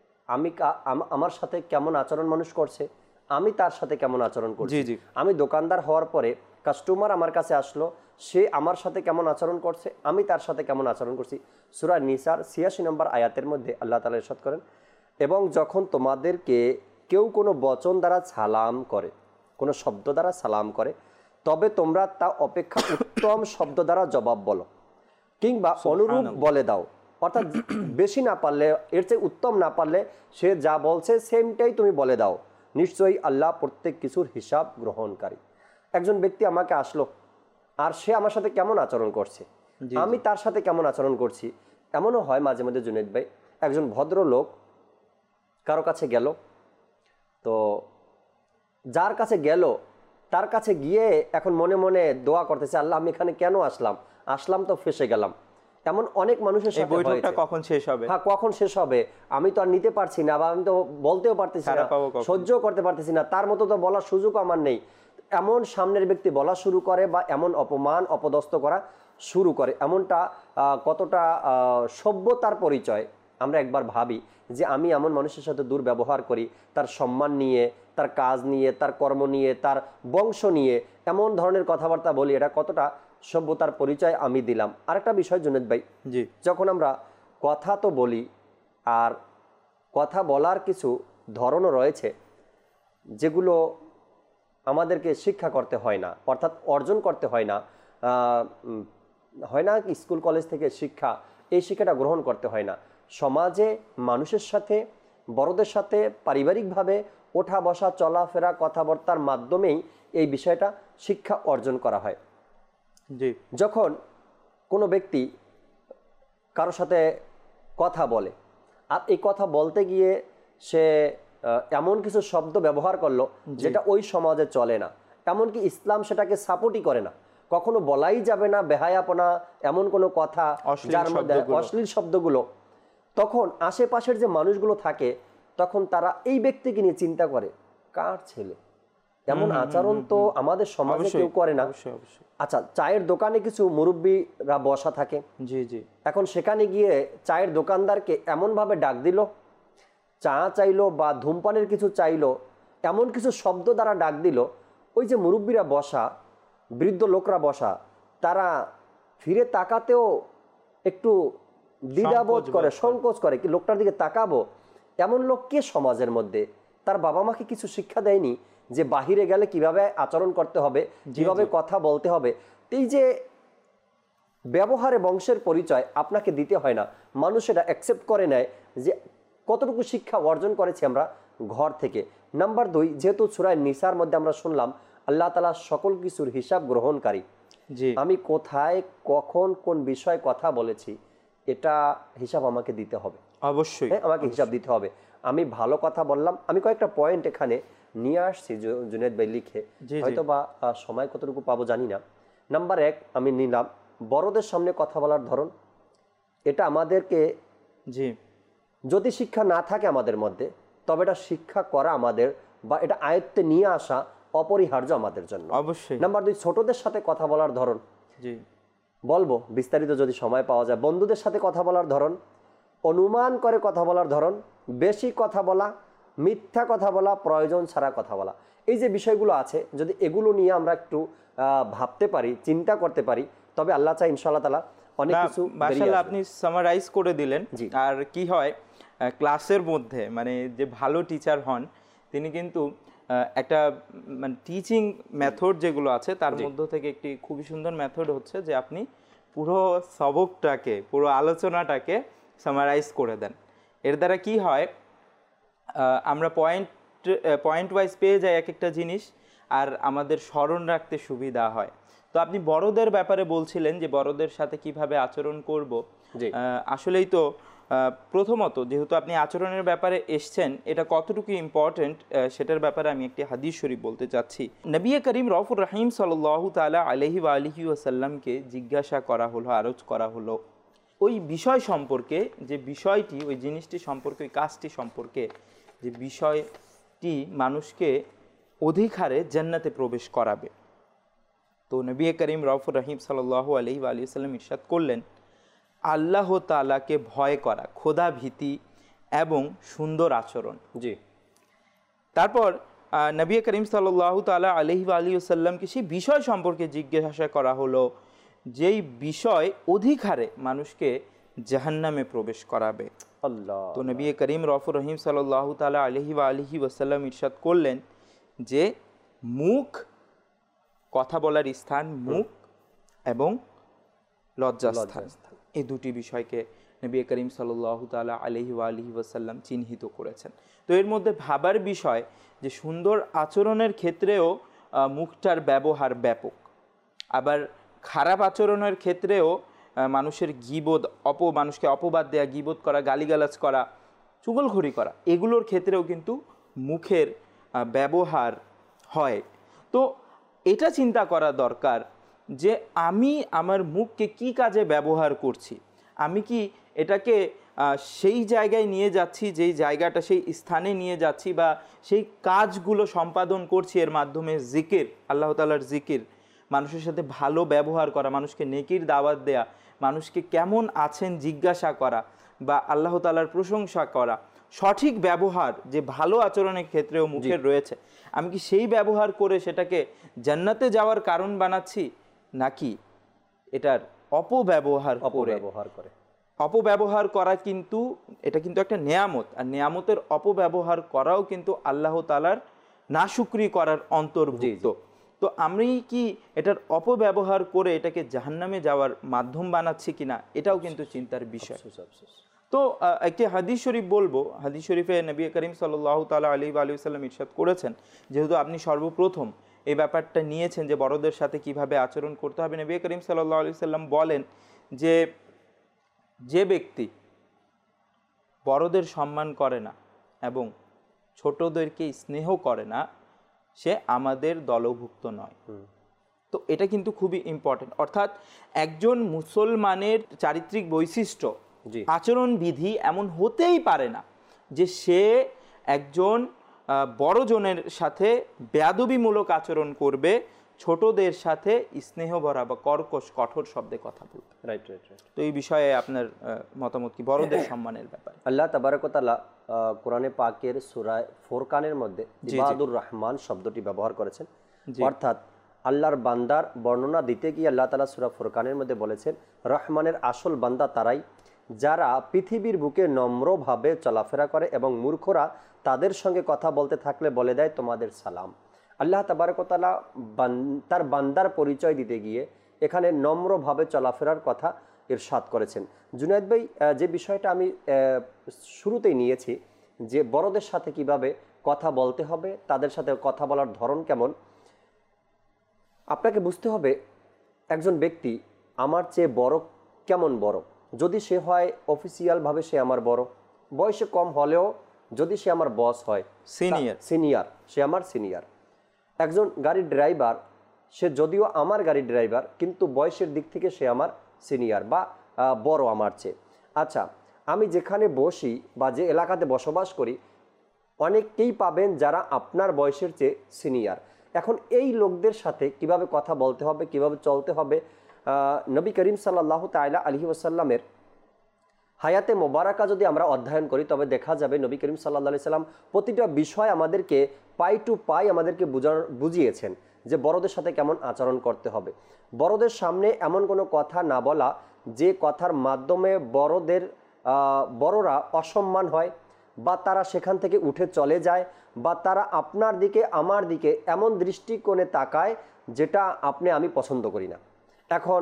আমার সাথে কেমন আচরণ মানুষ করছে, আমি তার সাথে কেমন আচরণ করছি। আমি দোকানদার হওয়ার পরে কাস্টমার আমার কাছে আসলো, সে আমার সাথে কেমন আচরণ করছে, আমি তার সাথে কেমন আচরণ করছি। সূরা নিসার ৮৬ নম্বর আয়াতের মধ্যে আল্লাহ তাআলা ইরশাদ করেন, এবং যখন তোমাদেরকে কেউ কোনো বচন দ্বারা সালাম করে, কোনো শব্দ দ্বারা সালাম করে, তবে তোমরা তা অপেক্ষা উত্তম শব্দ দ্বারা জবাব বলো, কিংবা অনুরূপ বলে দাও, অর্থাৎ বেশি না পারলে, এর চেয়ে উত্তম না পারলে সে যা বলছে সেমটাই তুমি বলে দাও, নিশ্চয়ই আল্লাহ প্রত্যেক কিছুর হিসাব গ্রহণকারী। একজন ব্যক্তি আমাকে আসলো, আর সে আমার সাথে কেমন আচরণ করছে, আমি তার সাথে কেমন আচরণ করছি। এমনও হয় মাঝে মধ্যে জুনেদ ভাই, একজন ভদ্রলোক কারো কাছে গেল, তো যার কাছে গেল তার কাছে গিয়ে এখন মনে মনে দোয়া করতেছে, আল্লাহ আমি এখানে কেন আসলাম তো ফেসে গেলাম। এমন অনেক মানুষের সাথে বৈঠকটা কখন শেষ হবে, হ্যাঁ কখন শেষ হবে, আমি তো আর নিতে পারছি না, বা আমি তো বলতেও পারতেছি না, সহ্য করতে পারতেছি না, তার মতো তো বলার সুযোগ আমার নেই। এমন সামনের ব্যক্তি বলা শুরু করে বা এমন অপমান অপদস্থ করা শুরু করে, এমনটা কতটা সভ্যতার পরিচয়। আমরা একবার ভাবি যে আমি এমন মানুষের সাথে দুর্ব্যবহার করি, তার সম্মান নিয়ে, তার কাজ নিয়ে, তার কর্ম নিয়ে, তার বংশ নিয়ে এমন ধরনের কথাবার্তা বলি, এটা কতটা সভ্যতার পরিচয় আমি দিলাম। আরেকটা বিষয় জুনেদ ভাই, জি, যখন আমরা কথা তো বলি, আর কথা বলার কিছু ধরনও রয়েছে যেগুলো আমাদেরকে শিক্ষা করতে হয় না, অর্থাৎ অর্জন করতে হয় না, স্কুল কলেজ থেকে শিক্ষা, এই শিক্ষাটা গ্রহণ করতে হয় না। সমাজে মানুষের সাথে, বড়দের সাথে পারিবারিকভাবে ওঠা বসা চলাফেরা কথাবার্তার মাধ্যমেই এই বিষয়টা শিক্ষা অর্জন করা হয়। জি, যখন কোনো ব্যক্তি কারোর সাথে কথা বলে, আর এই কথা বলতে গিয়ে সে এমন কিছু শব্দ ব্যবহার করলো যেটা ওই সমাজে চলে না, এমনকি ইসলাম সেটাকে সাপোর্টই করে না, কখনো বলাই যাবে না বেহায়াপনা এমন কোনো কথা, যার মধ্যে অশ্লীল শব্দগুলো, তখন আশেপাশের যে মানুষগুলো থাকে তখন তারা এই ব্যক্তিকে নিয়ে চিন্তা করে, কার ছেলে, এমন আচরণ তো আমাদের সমাজে কেউ করে না। আচ্ছা, চায়ের দোকানে কিছু মুরব্বীরা বসা থাকে, জি জি, এখন সেখানে গিয়ে চায়ের দোকানদারকে এমনভাবে ডাক দিল, চা চাইলো বা ধূমপানের কিছু চাইলো, এমন কিছু শব্দ দ্বারা ডাক দিল, ওই যে মুরব্বীরা বসা, বৃদ্ধ লোকরা বসা, তারা ফিরে তাকাতেও একটু দ্বিধাবোধ করে, সংকোচ করে, কি লোকটার দিকে তাকাবো। এমন লোক কে সমাজের মধ্যে? তার বাবা মাকে কিছু শিক্ষা দেয়নি যে বাহিরে গেলে কিভাবে আচরণ করতে হবে, কিভাবে কথা বলতে হবে। এই যে ব্যবহারে বংশের পরিচয় আপনাকে দিতে হয় না, মানুষ এটা অ্যাকসেপ্ট করে নেয় যে কতটুকু শিক্ষা অর্জন করেছি আমরা ঘর থেকে। নাম্বার 2, যেহেতু সূরা নিসার মধ্যে আমরা শুনলাম আল্লাহ তাআলা সকল কিছুর হিসাব গ্রহণকারী, আমি কোথায় কখন কোন বিষয়ে কথা বলেছি এটা হিসাব আমাকে দিতে হবে, অবশ্যই আমাকে হিসাব দিতে হবে। আমি ভালো কথা বললাম, আমি কয়েকটা পয়েন্ট এখানে নিয়ে আসছি জুনেদ ভাই লিখে, হয়তো বা সময় কতটুকু পাবো জানি না। নাম্বার 1 আমি নিলাম, বড়দের সামনে কথা বলার ধরন, এটা আমাদেরকে, যদি শিক্ষা না থাকে আমাদের মধ্যে, তবে এটা শিক্ষা করা আমাদের বা এটা আয়ত্তে নিয়ে আসা অপরিহার্য আমাদের জন্য, অবশ্যই। নাম্বার 2, ছোটদের সাথে কথা বলার ধরন, বলবো বিস্তারিত যদি সময় পাওয়া যায়। বন্ধুদের সাথে কথা বলার ধরন, অনুমান করে কথা বলার ধরন, বেশি কথা বলা, মিথ্যা কথা বলা, প্রয়োজন ছাড়া কথা বলা, এই যে বিষয়গুলো আছে, যদি এগুলো নিয়ে আমরা একটু ভাবতে পারি, চিন্তা করতে পারি, তবে আল্লাহ চাই ইনশাআল্লাহ তাআলা অনেক কিছু। মাশাআল্লাহ, আপনি সামারাইজ করে দিলেন। আর কি হয় ক্লাসের মধ্যে, মানে যে ভালো টিচার হন তিনি কিন্তু একটা মানে টিচিং মেথড যেগুলো আছে তার মধ্য থেকে একটি খুবই সুন্দর মেথড হচ্ছে যে আপনি পুরো সবকটাকে, পুরো আলোচনাটাকে সামারাইজ করে দেন। এর দ্বারা কি হয়, আমরা পয়েন্ট ওয়াইজ পেয়ে যাই এক একটা জিনিস, আর আমাদের স্মরণ রাখতে সুবিধা হয়। তো আপনি বড়দের ব্যাপারে বলছিলেন যে বড়দের সাথে কিভাবে আচরণ করব। আসলেই তো প্রথমত যেহেতু আপনি আচরণের ব্যাপারে এসছেন, এটা কতটুকু ইম্পর্টেন্ট সেটার ব্যাপারে আমি একটি হাদিস শরীফ বলতে চাচ্ছি। নবী করিম রউফুর রহিম সাল্লাল্লাহু তাআলা আলাইহি ওয়া আলিহি ওয়াসাল্লামকে জিজ্ঞাসা করা হলো, আরজ করা হলো ওই বিষয় সম্পর্কে, যে বিষয়টি, ওই জিনিসটি সম্পর্কে, ওই কাজটি সম্পর্কে, যে বিষয়টি মানুষকে অধিক হারে জান্নাতে প্রবেশ করাবে। তো নবী করিম রউফুর রহিম সাল্লাল্লাহু আলাইহি ওয়া আলিহি ওয়াসাল্লাম ইরশাদ করলেন, আল্লাহ তাআলাকে ভয় করা, খোদা ভীতি এবং সুন্দর আচরণ। তারপর নবী করিম সাল্লাল্লাহু তাআলা আলাইহি ওয়া আলিহি ওয়াসাল্লামকে সেই বিষয় সম্পর্কে জিজ্ঞাসা করা হলো যেই বিষয় অধিক হারে মানুষকে জাহান্নামে প্রবেশ করাবে। তো নবী করিম রউফুর রহিম সাল্লাল্লাহু তাআলা আলাইহি ওয়া আলিহি ওয়াসাল্লাম ইরশাদ করলেন যে মুখ, কথা বলার স্থান মুখ এবং লজ্জাস্থান, এই দুটি বিষয়কে নবী করিম সাল্লাল্লাহু তাআলা আলাইহি ওয়া আলিহি ওয়াসাল্লাম চিহ্নিত করেছেন। তো এর মধ্যে ভাবার বিষয় যে সুন্দর আচরণের ক্ষেত্রেও মুখটার ব্যবহার ব্যাপক, আবার খারাপ আচরণের ক্ষেত্রেও মানুষের গীবত মানুষকে অপবাদ দেয়া, গীবত করা, গালিগালাজ করা, চুগলখড়ি করা, এগুলোর ক্ষেত্রেও কিন্তু মুখের ব্যবহার হয়। তো এটা চিন্তা করা দরকার যে আমি আমার মুখকে কি কাজে ব্যবহার করছি, আমি কি এটাকে সেই জায়গায় নিয়ে যাচ্ছি যেই জায়গাটা, সেই স্থানে নিয়ে যাচ্ছি, বা সেই কাজগুলো সম্পাদন করছি এর মাধ্যমে জিকির, আল্লাহ তাআলার জিকির, মানুষের সাথে ভালো ব্যবহার করা, মানুষকে নেকির দাওয়াত দেয়া, মানুষকে কেমন আছেন জিজ্ঞাসা করা, বা আল্লাহ তাআলার প্রশংসা করা, সঠিক ব্যবহার যে ভালো আচরণের ক্ষেত্রেও মুখের রয়েছে, আমি কি সেই ব্যবহার করে সেটাকে জান্নাতে যাওয়ার কারণ বানাচ্ছি, নাকি এটার অপব্যবহার করে? অপব্যবহার করা কিন্তু এটা কিন্তু একটা নেয়ামত, আর নেয়ামতের অপব্যবহার করাও কিন্তু আল্লাহ তাআলার নাশুকরি করার অন্তর্ভুক্ত। তো আমি কি এটার অপব্যবহার করে এটাকে জাহান্নামে যাওয়ার মাধ্যম বানাচ্ছি কিনা, এটাও কিন্তু চিন্তার বিষয়। তো একটি হাদিস শরীফ বলবো, হাদিস শরীফে নবী করিম সাল্লাল্লাহু তাআলা আলাইহি ওয়া সাল্লাম ইরশাদ করেছেন, যেহেতু আপনি সর্বপ্রথম এই ব্যাপারটা নিয়েছেন যে বড়দের সাথে কিভাবে আচরণ করতে হবে, নবী করিম সাল্লাল্লাহু আলাইহি সাল্লাম বলেন যে যে ব্যক্তি বড়দের সম্মান করে না এবং ছোটদেরকে স্নেহ করে না, সে আমাদের দলভুক্ত নয়। তো এটা কিন্তু খুবই ইম্পর্টেন্ট। অর্থাৎ একজন মুসলমানের চারিত্রিক বৈশিষ্ট্য, আচরণ বিধি এমন হতেই পারে না যে সে একজন বড়জনের সাথে বেয়াদবিমূলক আচরণ করবে, ছোটদের সাথে স্নেহ ভরা বা কর্কশ কঠোর শব্দে কথা বলবে। রাইট। তো এই বিষয়ে আপনার মতামত কি বড়দের সম্মানের ব্যাপারে? আল্লাহ তাবারক ওয়া তাআলা কোরআনে পাকের সূরা ফুরকানের মধ্যে ইবাদুর রহমান শব্দটি ব্যবহার করেছেন। অর্থাৎ আল্লাহর বান্দার বর্ণনা দিতে গিয়ে আল্লাহ তাআলা সূরা ফুরকানের মধ্যে বলেছেন, রহমানের আসল বান্দা তারাই যারা পৃথিবীর বুকে নম্রভাবে চলাফেরা করে এবং মূর্খরা তাদের সঙ্গে কথা বলতে থাকলে বলে দেয় তোমাদের সালাম। আল্লাহ তাবারক ওয়া তাআলা তার বান্দার পরিচয় দিতে গিয়ে এখানে নম্রভাবে চলাফেরার কথা ইরশাদ করেছেন। জুনায়েদ ভাই, যে বিষয়টা আমি শুরুতেই নিয়েছি যে বড়দের সাথে কিভাবে কথা বলতে হবে, তাদের সাথে কথা বলার ধরন কেমন, আপনাকে বুঝতে হবে একজন ব্যক্তি আমার চেয়ে বড় কেমন বড়। যদি সে হয় অফিসিয়ালভাবে সে আমার বড়, বয়সে কম হলেও যদি সে আমার বস হয়, সিনিয়র, সে আমার সিনিয়র। একজন গাড়ির ড্রাইভার, সে যদিও আমার গাড়ির ড্রাইভার কিন্তু বয়সের দিক থেকে সে আমার সিনিয়র বা বড় আমার চেয়ে। আচ্ছা, আমি যেখানে বসি বা যে এলাকাতে বসবাস করি অনেককেই পাবেন যারা আপনার বয়সের চেয়ে সিনিয়র। এখন এই লোকদের সাথে কিভাবে কথা বলতে হবে, কিভাবে চলতে হবে, নবী করিম সাল্লাল্লাহু তাআলা আলাইহি ওয়াসাল্লামের হায়াতে মোবারকা যদি আমরা অধ্যয়ন করি তবে দেখা যাবে নবী করিম সাল্লাল্লাহু আলাইহি সাল্লাম প্রতিটা বিষয় আমাদেরকে পাই টু পাই আমাদেরকে বুঝিয়েছেন যে বড়দের সাথে কেমন আচরণ করতে হবে। বড়দের সামনে এমন কোনো কথা না বলা যে কথার মাধ্যমে বড়রা অসম্মান হয় বা তারা সেখান থেকে উঠে চলে যায় বা তারা আপনার দিকে আমার দিকে এমন দৃষ্টিকোণে তাকায় যেটা আমি পছন্দ করি না। এখন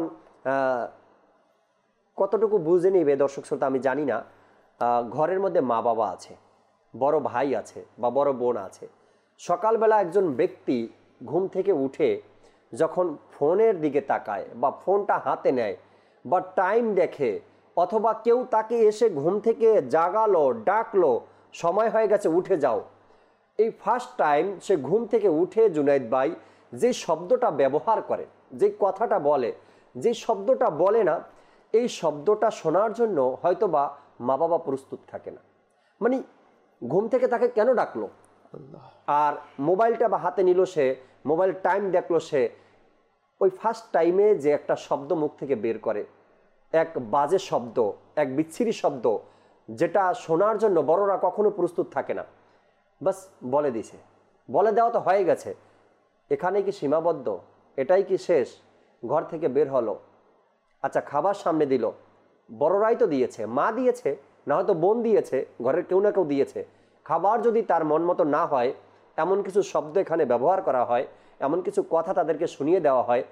কতটুকু বুঝে নিবে দর্শক শ্রোতা আমি জানি না। ঘরের মধ্যে মা বাবা আছে, বড় ভাই আছে বা বড় বোন আছে। সকালবেলা একজন ব্যক্তি ঘুম থেকে উঠে যখন ফোনের দিকে তাকায় বা ফোনটা হাতে নেয় বা টাইম দেখে, অথবা কেউ তাকে এসে ঘুম থেকে জাগালো, ডাকলো, সময় হয়ে গেছে উঠে যাও, এই ফার্স্ট টাইম সে ঘুম থেকে উঠে জুনায়েদ ভাই যে শব্দটা ব্যবহার করে, যে কথাটা বলে, যে শব্দটা বলে না, এই শব্দটা শোনার জন্য হয়তোবা মা বাবা প্রস্তুত থাকে না। মানে ঘুম থেকে তাকে কেন ডাকলো, আর মোবাইলটা বা হাতে নিল সে, মোবাইল টাইম দেখলো সে, ওই ফার্স্ট টাইমে যে একটা শব্দ মুখ থেকে বের করে, এক বাজে শব্দ, এক বিচ্ছিরি শব্দ, যেটা শোনার জন্য বড়রা কখনো প্রস্তুত থাকে না। বাস বলে দিছে, বলে দেওয়া তো হয়ে গেছে, এখানে কি সীমাবদ্ধ, এটাই কি শেষ? ঘর থেকে বের হলো, আচ্ছা খাবার সামনে দিল, বড়রাই তো দিয়েছে, মা দিয়েছে, না হয়তো বোন দিয়েছে, ঘরের কেউ না কেউ দিয়েছে। খাবার যদি তার মন মতো না হয়, এমন কিছু শব্দ এখানে ব্যবহার করা হয়, এমন কিছু কথা তাদেরকে শুনিয়ে দেওয়া হয়,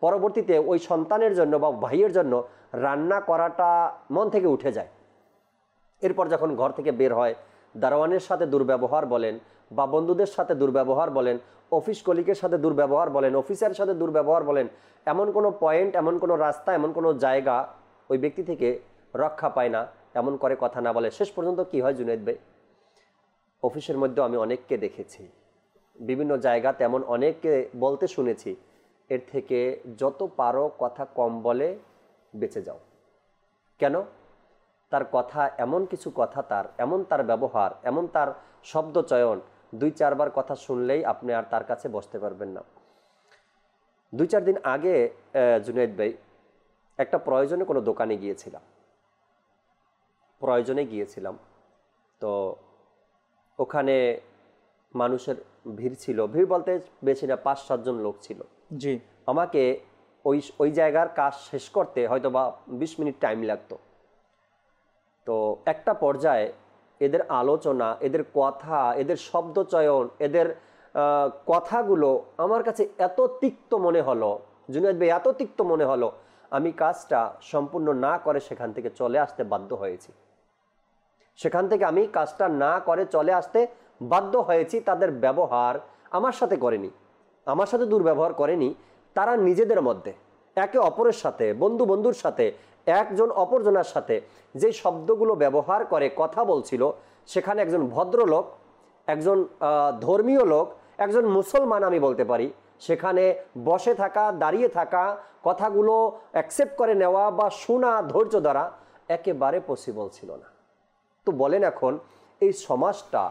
পরবর্তীতে ওই সন্তানের জন্য বা ভাইয়ের জন্য রান্না করাটা মন থেকে উঠে যায়। এরপর যখন ঘর থেকে বের হয়, দারোয়ানের সাথে দুর্ব্যবহার বলেন বা বন্ধুদের সাথে দুর্ব্যবহার বলেন, অফিস কলিগের সাথে দুর্ব্যবহার বলেন, অফিসারের সাথে দুর্ব্যবহার বলেন, এমন কোনো পয়েন্ট, এমন কোনো রাস্তা, এমন কোনো জায়গা ওই ব্যক্তি থেকে রক্ষা পায় না, এমন করে কথা না বলে। শেষ পর্যন্ত কি হয় জুনায়েদ ভাই, অফিসের মধ্যে আমি অনেককে দেখেছি, বিভিন্ন জায়গাতে এমন অনেককে বলতে শুনেছি, এর থেকে যত পারো কথা কম বলে বেঁচে যাও। কেন? তার কথা, এমন কিছু কথা, তার এমন তার ব্যবহার, এমন তার শব্দ চয়ন, 2-4 বার কথা শুনলেই আপনি আর তার কাছে বসতে পারবেন না। 2-4 দিন আগে জুনায়েদ ভাই একটা প্রয়োজনে কোনো দোকানে গিয়েছিলাম, তো ওখানে মানুষের ভিড় ছিল, ভিড় বলতে বেশি না, 5-7 জন লোক ছিল। জি। আমাকে ওই জায়গার কাজ শেষ করতে হয়তো বা 20 মিনিট টাইম লাগতো। তো একটা পর্যায়ে এদের আলোচনা, এদের কথা, এদের শব্দচয়ন, এদের কথাগুলো আমার কাছে এত তিক্ত মনে হলো জুনায়েদ ভাই, এত তিক্ত মনে হলো, আমি কাজটা সম্পূর্ণ না করে সেখান থেকে চলে আসতে বাধ্য হয়েছি। আমি কাজটা না করে চলে আসতে বাধ্য হয়েছি। তাদের ব্যবহার আমার সাথে করেনি, আমার সাথে দুর্ব্যবহার করেনি, তারা নিজেদের মধ্যে একে অপরের সাথে, বন্ধুর সাথে, একজন অপরজনের সাথে যে শব্দগুলো ব্যবহার করে কথা বলছিল, সেখানে একজন ভদ্রলোক, একজন ধর্মীয় লোক, একজন মুসলমান আমি বলতে পারি, সেখানে বসে থাকা, দাঁড়িয়ে থাকা, কথাগুলো অ্যাকসেপ্ট করে নেওয়া বা শোনা ধৈর্য দ্বারা একেবারে পসিবল ছিল না। তো বলেন এখন এই সমাজটা,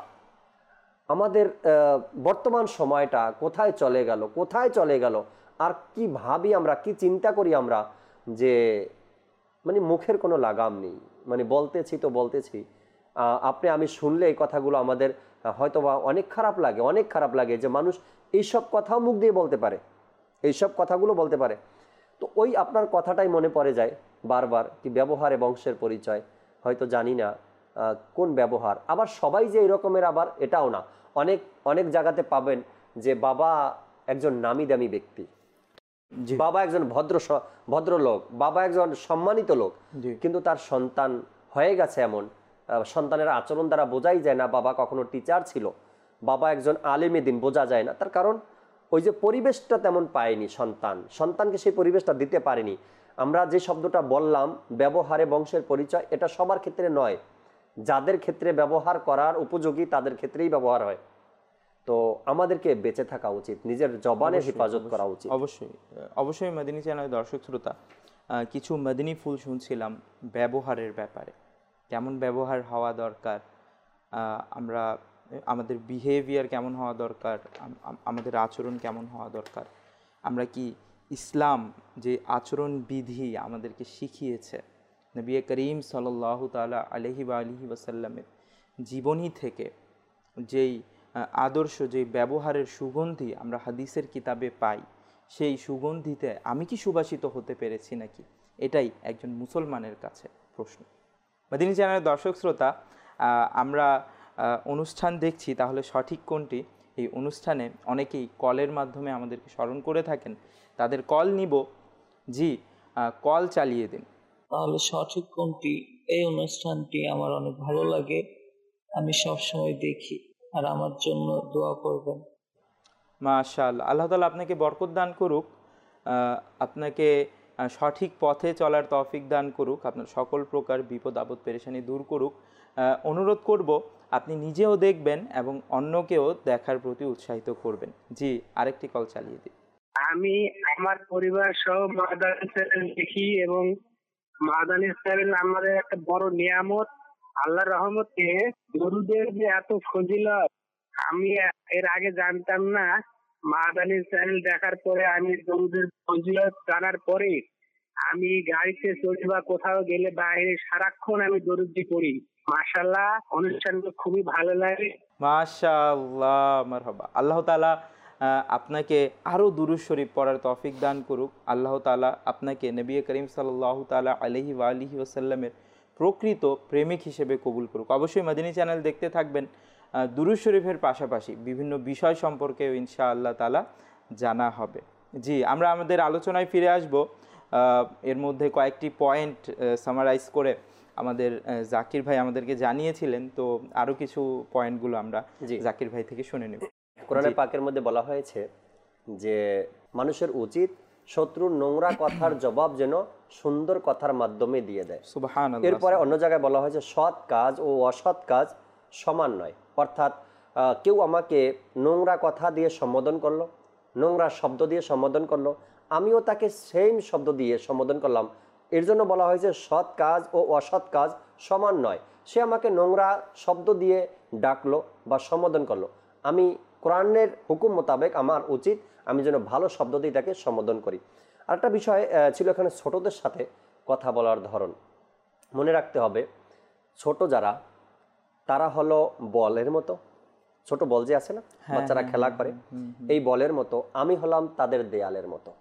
আমাদের বর্তমান সময়টা কোথায় চলে গেল, আর কি ভাবি আমরা, কি চিন্তা করি আমরা, যে মানে মুখের কোনো লাগাম নেই, মানে বলতেছি আপনি আমি শুনলে এই কথাগুলো আমাদের হয়তোবা অনেক খারাপ লাগে যে মানুষ এইসব কথাও মুখ দিয়ে বলতে পারে, এইসব কথাগুলো বলতে পারে। তো ওই আপনার কথাটাই মনে পড়ে যায় বারবার, কি ব্যবহারে বংশের পরিচয়, হয়তো জানি না কোন ব্যবহার। আবার সবাই যে এরকমের, আবার এটাও না, অনেক জায়গাতে পাবেন যে বাবা একজন নামি দামি ব্যক্তি, বাবা একজন ভদ্রলোক, বাবা একজন সম্মানিত লোক, কিন্তু তার সন্তান হয়ে গেছে এমন, সন্তানের আচরণ দ্বারা বোঝাই যায় না বাবা কখনো টিচার ছিল, বাবা একজন আলেমে দিন, বোঝা যায় না। তার কারণ ওই যে পরিবেশটা তেমন পায়নি, সন্তানকে সেই পরিবেশটা দিতে পারেনি। আমরা যে শব্দটা বললাম ব্যবহারে বংশের পরিচয়, এটা সবার ক্ষেত্রে নয়, যাদের ক্ষেত্রে ব্যবহার করার উপযোগী তাদের ক্ষেত্রেই ব্যবহার হয়। তো আমাদেরকে বেঁচে থাকা উচিত, নিজের জবানের হেফাজত করা উচিত। অবশ্যই মাদিনী চ্যানেলের দর্শক শ্রোতা, কিছু মাদিনী ফুল শুনছিলাম ব্যবহারের ব্যাপারে, কেমন ব্যবহার হওয়া দরকার, আমরা আমাদের বিহেভিয়ার কেমন হওয়া দরকার, আমাদের আচরণ কেমন হওয়া দরকার, আমরা কি ইসলাম যে আচরণ বিধি আমাদেরকে শিখিয়েছে, নবী করিম সাল্লাল্লাহু তাআলা আলাইহি ওয়াসাল্লামের জীবনী থেকে যেই আদর্শ, যেই ব্যবহারের সুগন্ধি আমরা হাদিসের কিতাবে পাই, সেই সুগন্ধিতে আমি কি সুবাসিত হতে পেরেছি নাকি, এটাই একজন মুসলমানের কাছে প্রশ্ন। মাদিনী চ্যানেলের দর্শক শ্রোতা, আমরা অনুষ্ঠান দেখছি, তাহলে সঠিক কোনটি? এই অনুষ্ঠানে অনেকেই কলের মাধ্যমে আমাদেরকে স্মরণ করে থাকেন, তাদের কল নিব। জি, কল চালিয়ে দিন। তাহলে সঠিক কোনটি? এই অনুষ্ঠানটি আমার অনেক ভালো লাগে, আমি সবসময় দেখি, আর আমার জন্য দোয়া করবেন। মাশাআল্লাহ, আল্লাহ তাআলা আপনাকে বরকত দান করুক, আপনাকে সঠিক পথে চলার তৌফিক দান করুক, আপনার সকল প্রকার বিপদ আপদ পেরেশানি দূর করুক। অনুরোধ করব আপনি নিজেও দেখবেন এবং অন্যকেও দেখার প্রতি উৎসাহিত করবেন। জি, আরেকটি কল চালিয়ে দিন। আমি আমার পরিবার সহ মাদানী চ্যানেল দেখি, এবং মাদানী চ্যানেল আমাদের একটা বড় নিয়ামত। আল্লাহর রহমতে দরুদের যে এত ফজিলত আমি এর আগে জানতাম না। মাদানী চ্যানেল দেখার পরে, আমি দরুদের ফজিলত জানার পরে, আমি গাড়িতে চড়ি বা কোথাও গেলে বাইরে সারাক্ষণ আমি দরুদটি পড়ি। মাশাআল্লাহ, অনুষ্ঠানটা খুবই ভালো লাগে। মাশাআল্লাহ, মারহাবা। আল্লাহ তাআলা আপনাকে আরও দুরূদ শরীফ পড়ার তৌফিক দান করুক। আল্লাহ তাআলা আপনাকে নবী করিম সাল্লাল্লাহু তাআলা আলাইহি ওয়াসাল্লামের প্রকৃত প্রেমিক হিসেবে কবুল করুক। অবশ্যই মাদিনী চ্যানেল দেখতে থাকবেন। দুরূদ শরীফের পাশাপাশি বিভিন্ন বিষয় সম্পর্কেও ইনশাআল্লাহ তাআলা জানা হবে। জি, আমরা আমাদের আলোচনায় ফিরে আসব। এর মধ্যে কয়েকটি পয়েন্ট সামারাইজ করে আমাদের জাকির ভাই আমাদেরকে জানিয়েছিলেন, তো আরও কিছু পয়েন্টগুলো আমরা জাকির ভাই থেকে শুনে নেব। কোরআনে পাকের মধ্যে বলা হয়েছে যে মানুষের উচিত শত্রুর নোংরা কথার জবাব যেন সুন্দর কথার মাধ্যমে দিয়ে দেয়। সুবহানাল্লাহ। এরপরে অন্য জায়গায় বলা হয়েছে সৎ কাজ ও অসৎ কাজ সমান নয়, অর্থাৎ কেউ আমাকে নোংরা কথা দিয়ে সম্বোধন করলো, নোংরা শব্দ দিয়ে সম্বোধন করলো, আমিও তাকে সেম শব্দ দিয়ে সম্বোধন করলাম। এর জন্য বলা হয়েছে সৎ কাজ ও অসৎ কাজ সমান নয়। সে আমাকে নোংরা শব্দ দিয়ে ডাকলো বা সম্বোধন করলো, আমি কোরআনের হুকুম মোতাবেক আমার উচিত আমি যেন ভালো শব্দ দিয়ে তাকে সম্বোধন করি। আরেকটা বিষয় ছিল এখানে ছোটদের সাথে কথা বলার ধরন। মনে রাখতে হবে ছোট যারা তারা হলো বলের মতো, ছোট বল যে আছে না বাচ্চারা খেলা করে, এই বলের মতো আমি হলাম তাদের দেয়ালের মতো।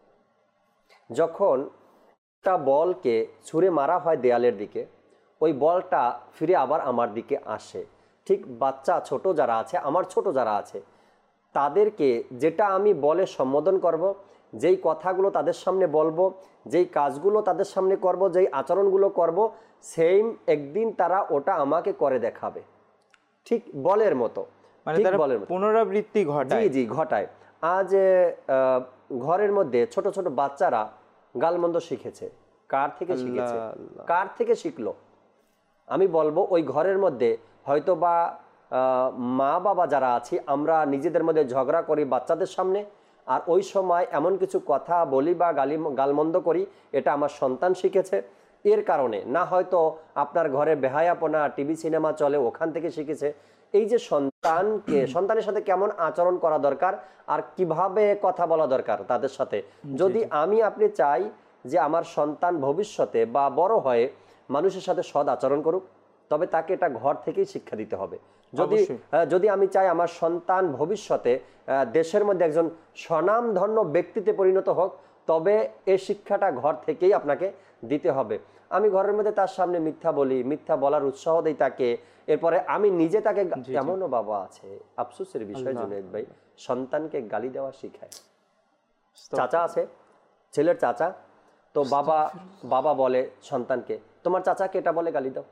যখন একটা বলকে ছুঁড়ে মারা হয় দেয়ালের দিকে, ওই বলটা ফিরে আবার আমার দিকে আসে। ঠিক বাচ্চা ছোট যারা আছে, আমার ছোট যারা আছে, তাদেরকে যেটা আমি বলে সম্বোধন করব, যেই কথাগুলো তাদের সামনে বলবো, যেই কাজগুলো তাদের সামনে করব, যেই আচরণগুলো করব, সেম একদিন তারা ওটা আমাকে করে দেখাবে, ঠিক বলের মতো। মানে তারা পুনরাবৃত্তি ঘটায়। জি ঘটায়। আজ ঘরের মধ্যে ছোট ছোট বাচ্চারা গালমন্দ শিখেছে, কার থেকে শিখেছে, কার থেকে শিখলো? আমি বলবো ওই ঘরের মধ্যে হয়তো বা মা বাবা যারা আছি আমরা নিজেদের মধ্যে ঝগড়া করি বাচ্চাদের সামনে, আর ওই সময় এমন কিছু কথা বলি বা গালমন্দ করি, এটা আমার সন্তান শিখেছে। এর কারণে না হয়তো আপনার ঘরে বেহায়াপনা টিভি সিনেমা চলে ওখান থেকে শিখেছে। এই যে সন্তানের সাথে কেমন আচরণ করা দরকার আর কিভাবে কথা বলা দরকার তাদের সাথে, যদি আমি আপনি চাই যে আমার সন্তান ভবিষ্যতে বা বড় হয়ে মানুষের সাথে সৎ আচরণ করুক, তবে তাকে এটা ঘর থেকেই শিক্ষা দিতে হবে। যদি আমি চাই আমার সন্তান ভবিষ্যতে দেশের মধ্যে একজন স্বনামধন্য ব্যক্তিতে পরিণত হোক, তবে এই শিক্ষাটা ঘর থেকেই আপনাকে দিতে হবে। আমি ঘরের মধ্যে তার সামনে মিথ্যা বলি, মিথ্যা বলার উৎসাহ দিই তাকে, এরপরে আমি নিজে তাকে, এমনও বাবা আছে আফসোসের বিষয় জুনায়েদ ভাই, সন্তানকে গালি দেওয়া শিখায়। চাচা আছে, ছেলের চাচা, তো বাবা বলে সন্তানকে তোমার চাচাকে এটা বলে গালি দাও।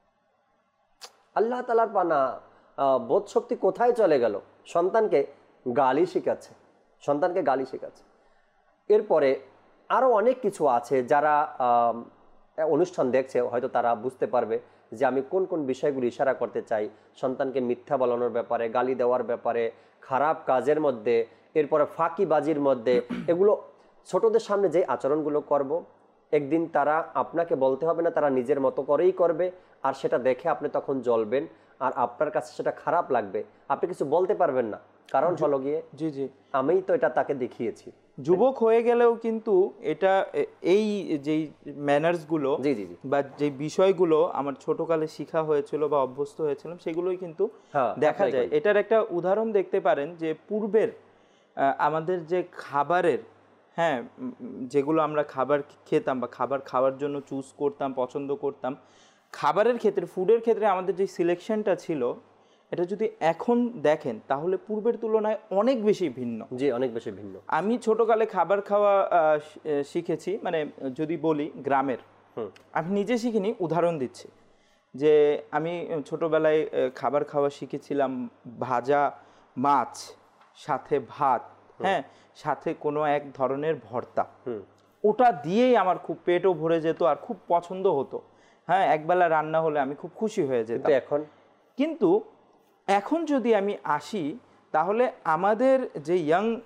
আল্লাহ তাআলার পানা, বোধ শক্তি কোথায় চলে গেল? সন্তানকে গালি শেখাচ্ছে, সন্তানকে গালি শেখাচ্ছে। এরপরে আরও অনেক কিছু আছে, যারা অনুষ্ঠান দেখছে হয়তো তারা বুঝতে পারবে যে আমি কোন কোন বিষয়গুলো ইশারা করতে চাই। সন্তানকে মিথ্যা বলানোর ব্যাপারে, গালি দেওয়ার ব্যাপারে, খারাপ কাজের মধ্যে, এরপরে ফাঁকিবাজির মধ্যে, এগুলো ছোটদের সামনে যে আচরণগুলো করব, একদিন তারা আপনাকে বলতে হবে না, তারা নিজের মতো করেই করবে, আর সেটা দেখে আপনি তখন জ্বলবেন, আর আপনার কাছে সেটা খারাপ লাগবে, আপনি কিছু বলতে পারবেন না, কারণ হলো গিয়ে আমি তো এটা তাকে দেখিয়েছি। যুবক হয়ে গেলেও কিন্তু এটা এই যে ম্যানার্সগুলো বা যে বিষয়গুলো আমার ছোটকালে শিখা হয়েছিল বা অভ্যস্ত হয়েছিলাম, সেগুলোই কিন্তু দেখা যায়। এটার একটা উদাহরণ দেখতে পারেন যে পূর্বের আমাদের যে খাবারের, হ্যাঁ, যেগুলো আমরা খাবার খেতাম বা খাবার খাওয়ার জন্য চুজ করতাম, পছন্দ করতাম, খাবারের ক্ষেত্রে, ফুডের ক্ষেত্রে আমাদের যে সিলেকশনটা ছিল, এটা যদি এখন দেখেন তাহলে পূর্বের তুলনায় অনেক বেশি ভিন্ন। জি, অনেক বেশি ভিন্ন। আমি ছোটকালে খাবার খাওয়া শিখেছি, মানে যদি বলি গ্রামের, আমি নিজে শিখিনি, উদাহরণ দিচ্ছি যে আমি ছোটবেলায় খাবার খাওয়া শিখেছিলাম ভাজা মাছ, সাথে ভাত, হ্যাঁ, সাথে কোনো এক ধরনের ভর্তা। ওটা দিয়েই আমার খুব পেটও ভরে যেত আর খুব পছন্দ হতো। হ্যাঁ, একবেলা রান্না হলে আমি খুব খুশি হয়ে যেতাম। কিন্তু এখন যদি আমি আসি, তাহলে আমাদের যে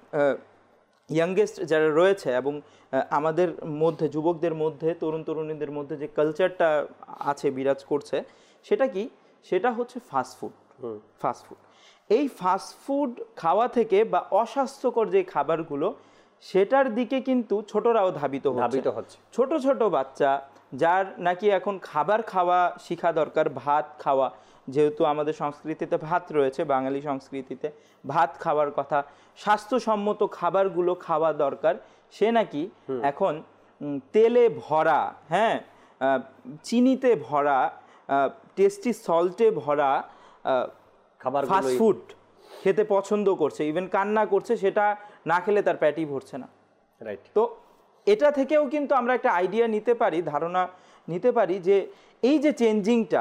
ইয়াংগেস্ট যারা রয়েছে এবং আমাদের মধ্যে, যুবকদের মধ্যে, তরুণ তরুণীদের মধ্যে যে কালচারটা আছে, বিরাজ করছে, সেটা কি? সেটা হচ্ছে ফাস্টফুড। ফাস্টফুড, এই ফাস্টফুড খাওয়া থেকে বা অস্বাস্থ্যকর যে খাবারগুলো, সেটার দিকে কিন্তু ছোটরাও ধাবিত হচ্ছে। ছোট ছোট বাচ্চা যার নাকি এখন খাবার খাওয়া শেখা দরকার, ভাত খাওয়া, যেহেতু আমাদের সংস্কৃতিতে ভাত রয়েছে, বাঙালি সংস্কৃতিতে ভাত খাওয়ার কথা, স্বাস্থ্যসম্মত খাবারগুলো খাওয়া দরকার, সে নাকি এখন তেলে ভরা, হ্যাঁ, চিনিতে ভরা, টেস্টি সল্টে ভরা খাবার, ফাস্টফুড খেতে পছন্দ করছে, ইভেন কান্না করছে সেটা না খেলে তার পেটই ভরছে না। রাইট। তো এটা থেকেও কিন্তু আমরা একটা আইডিয়া নিতে পারি, ধারণা নিতে পারি যে এই যে চেঞ্জিংটা,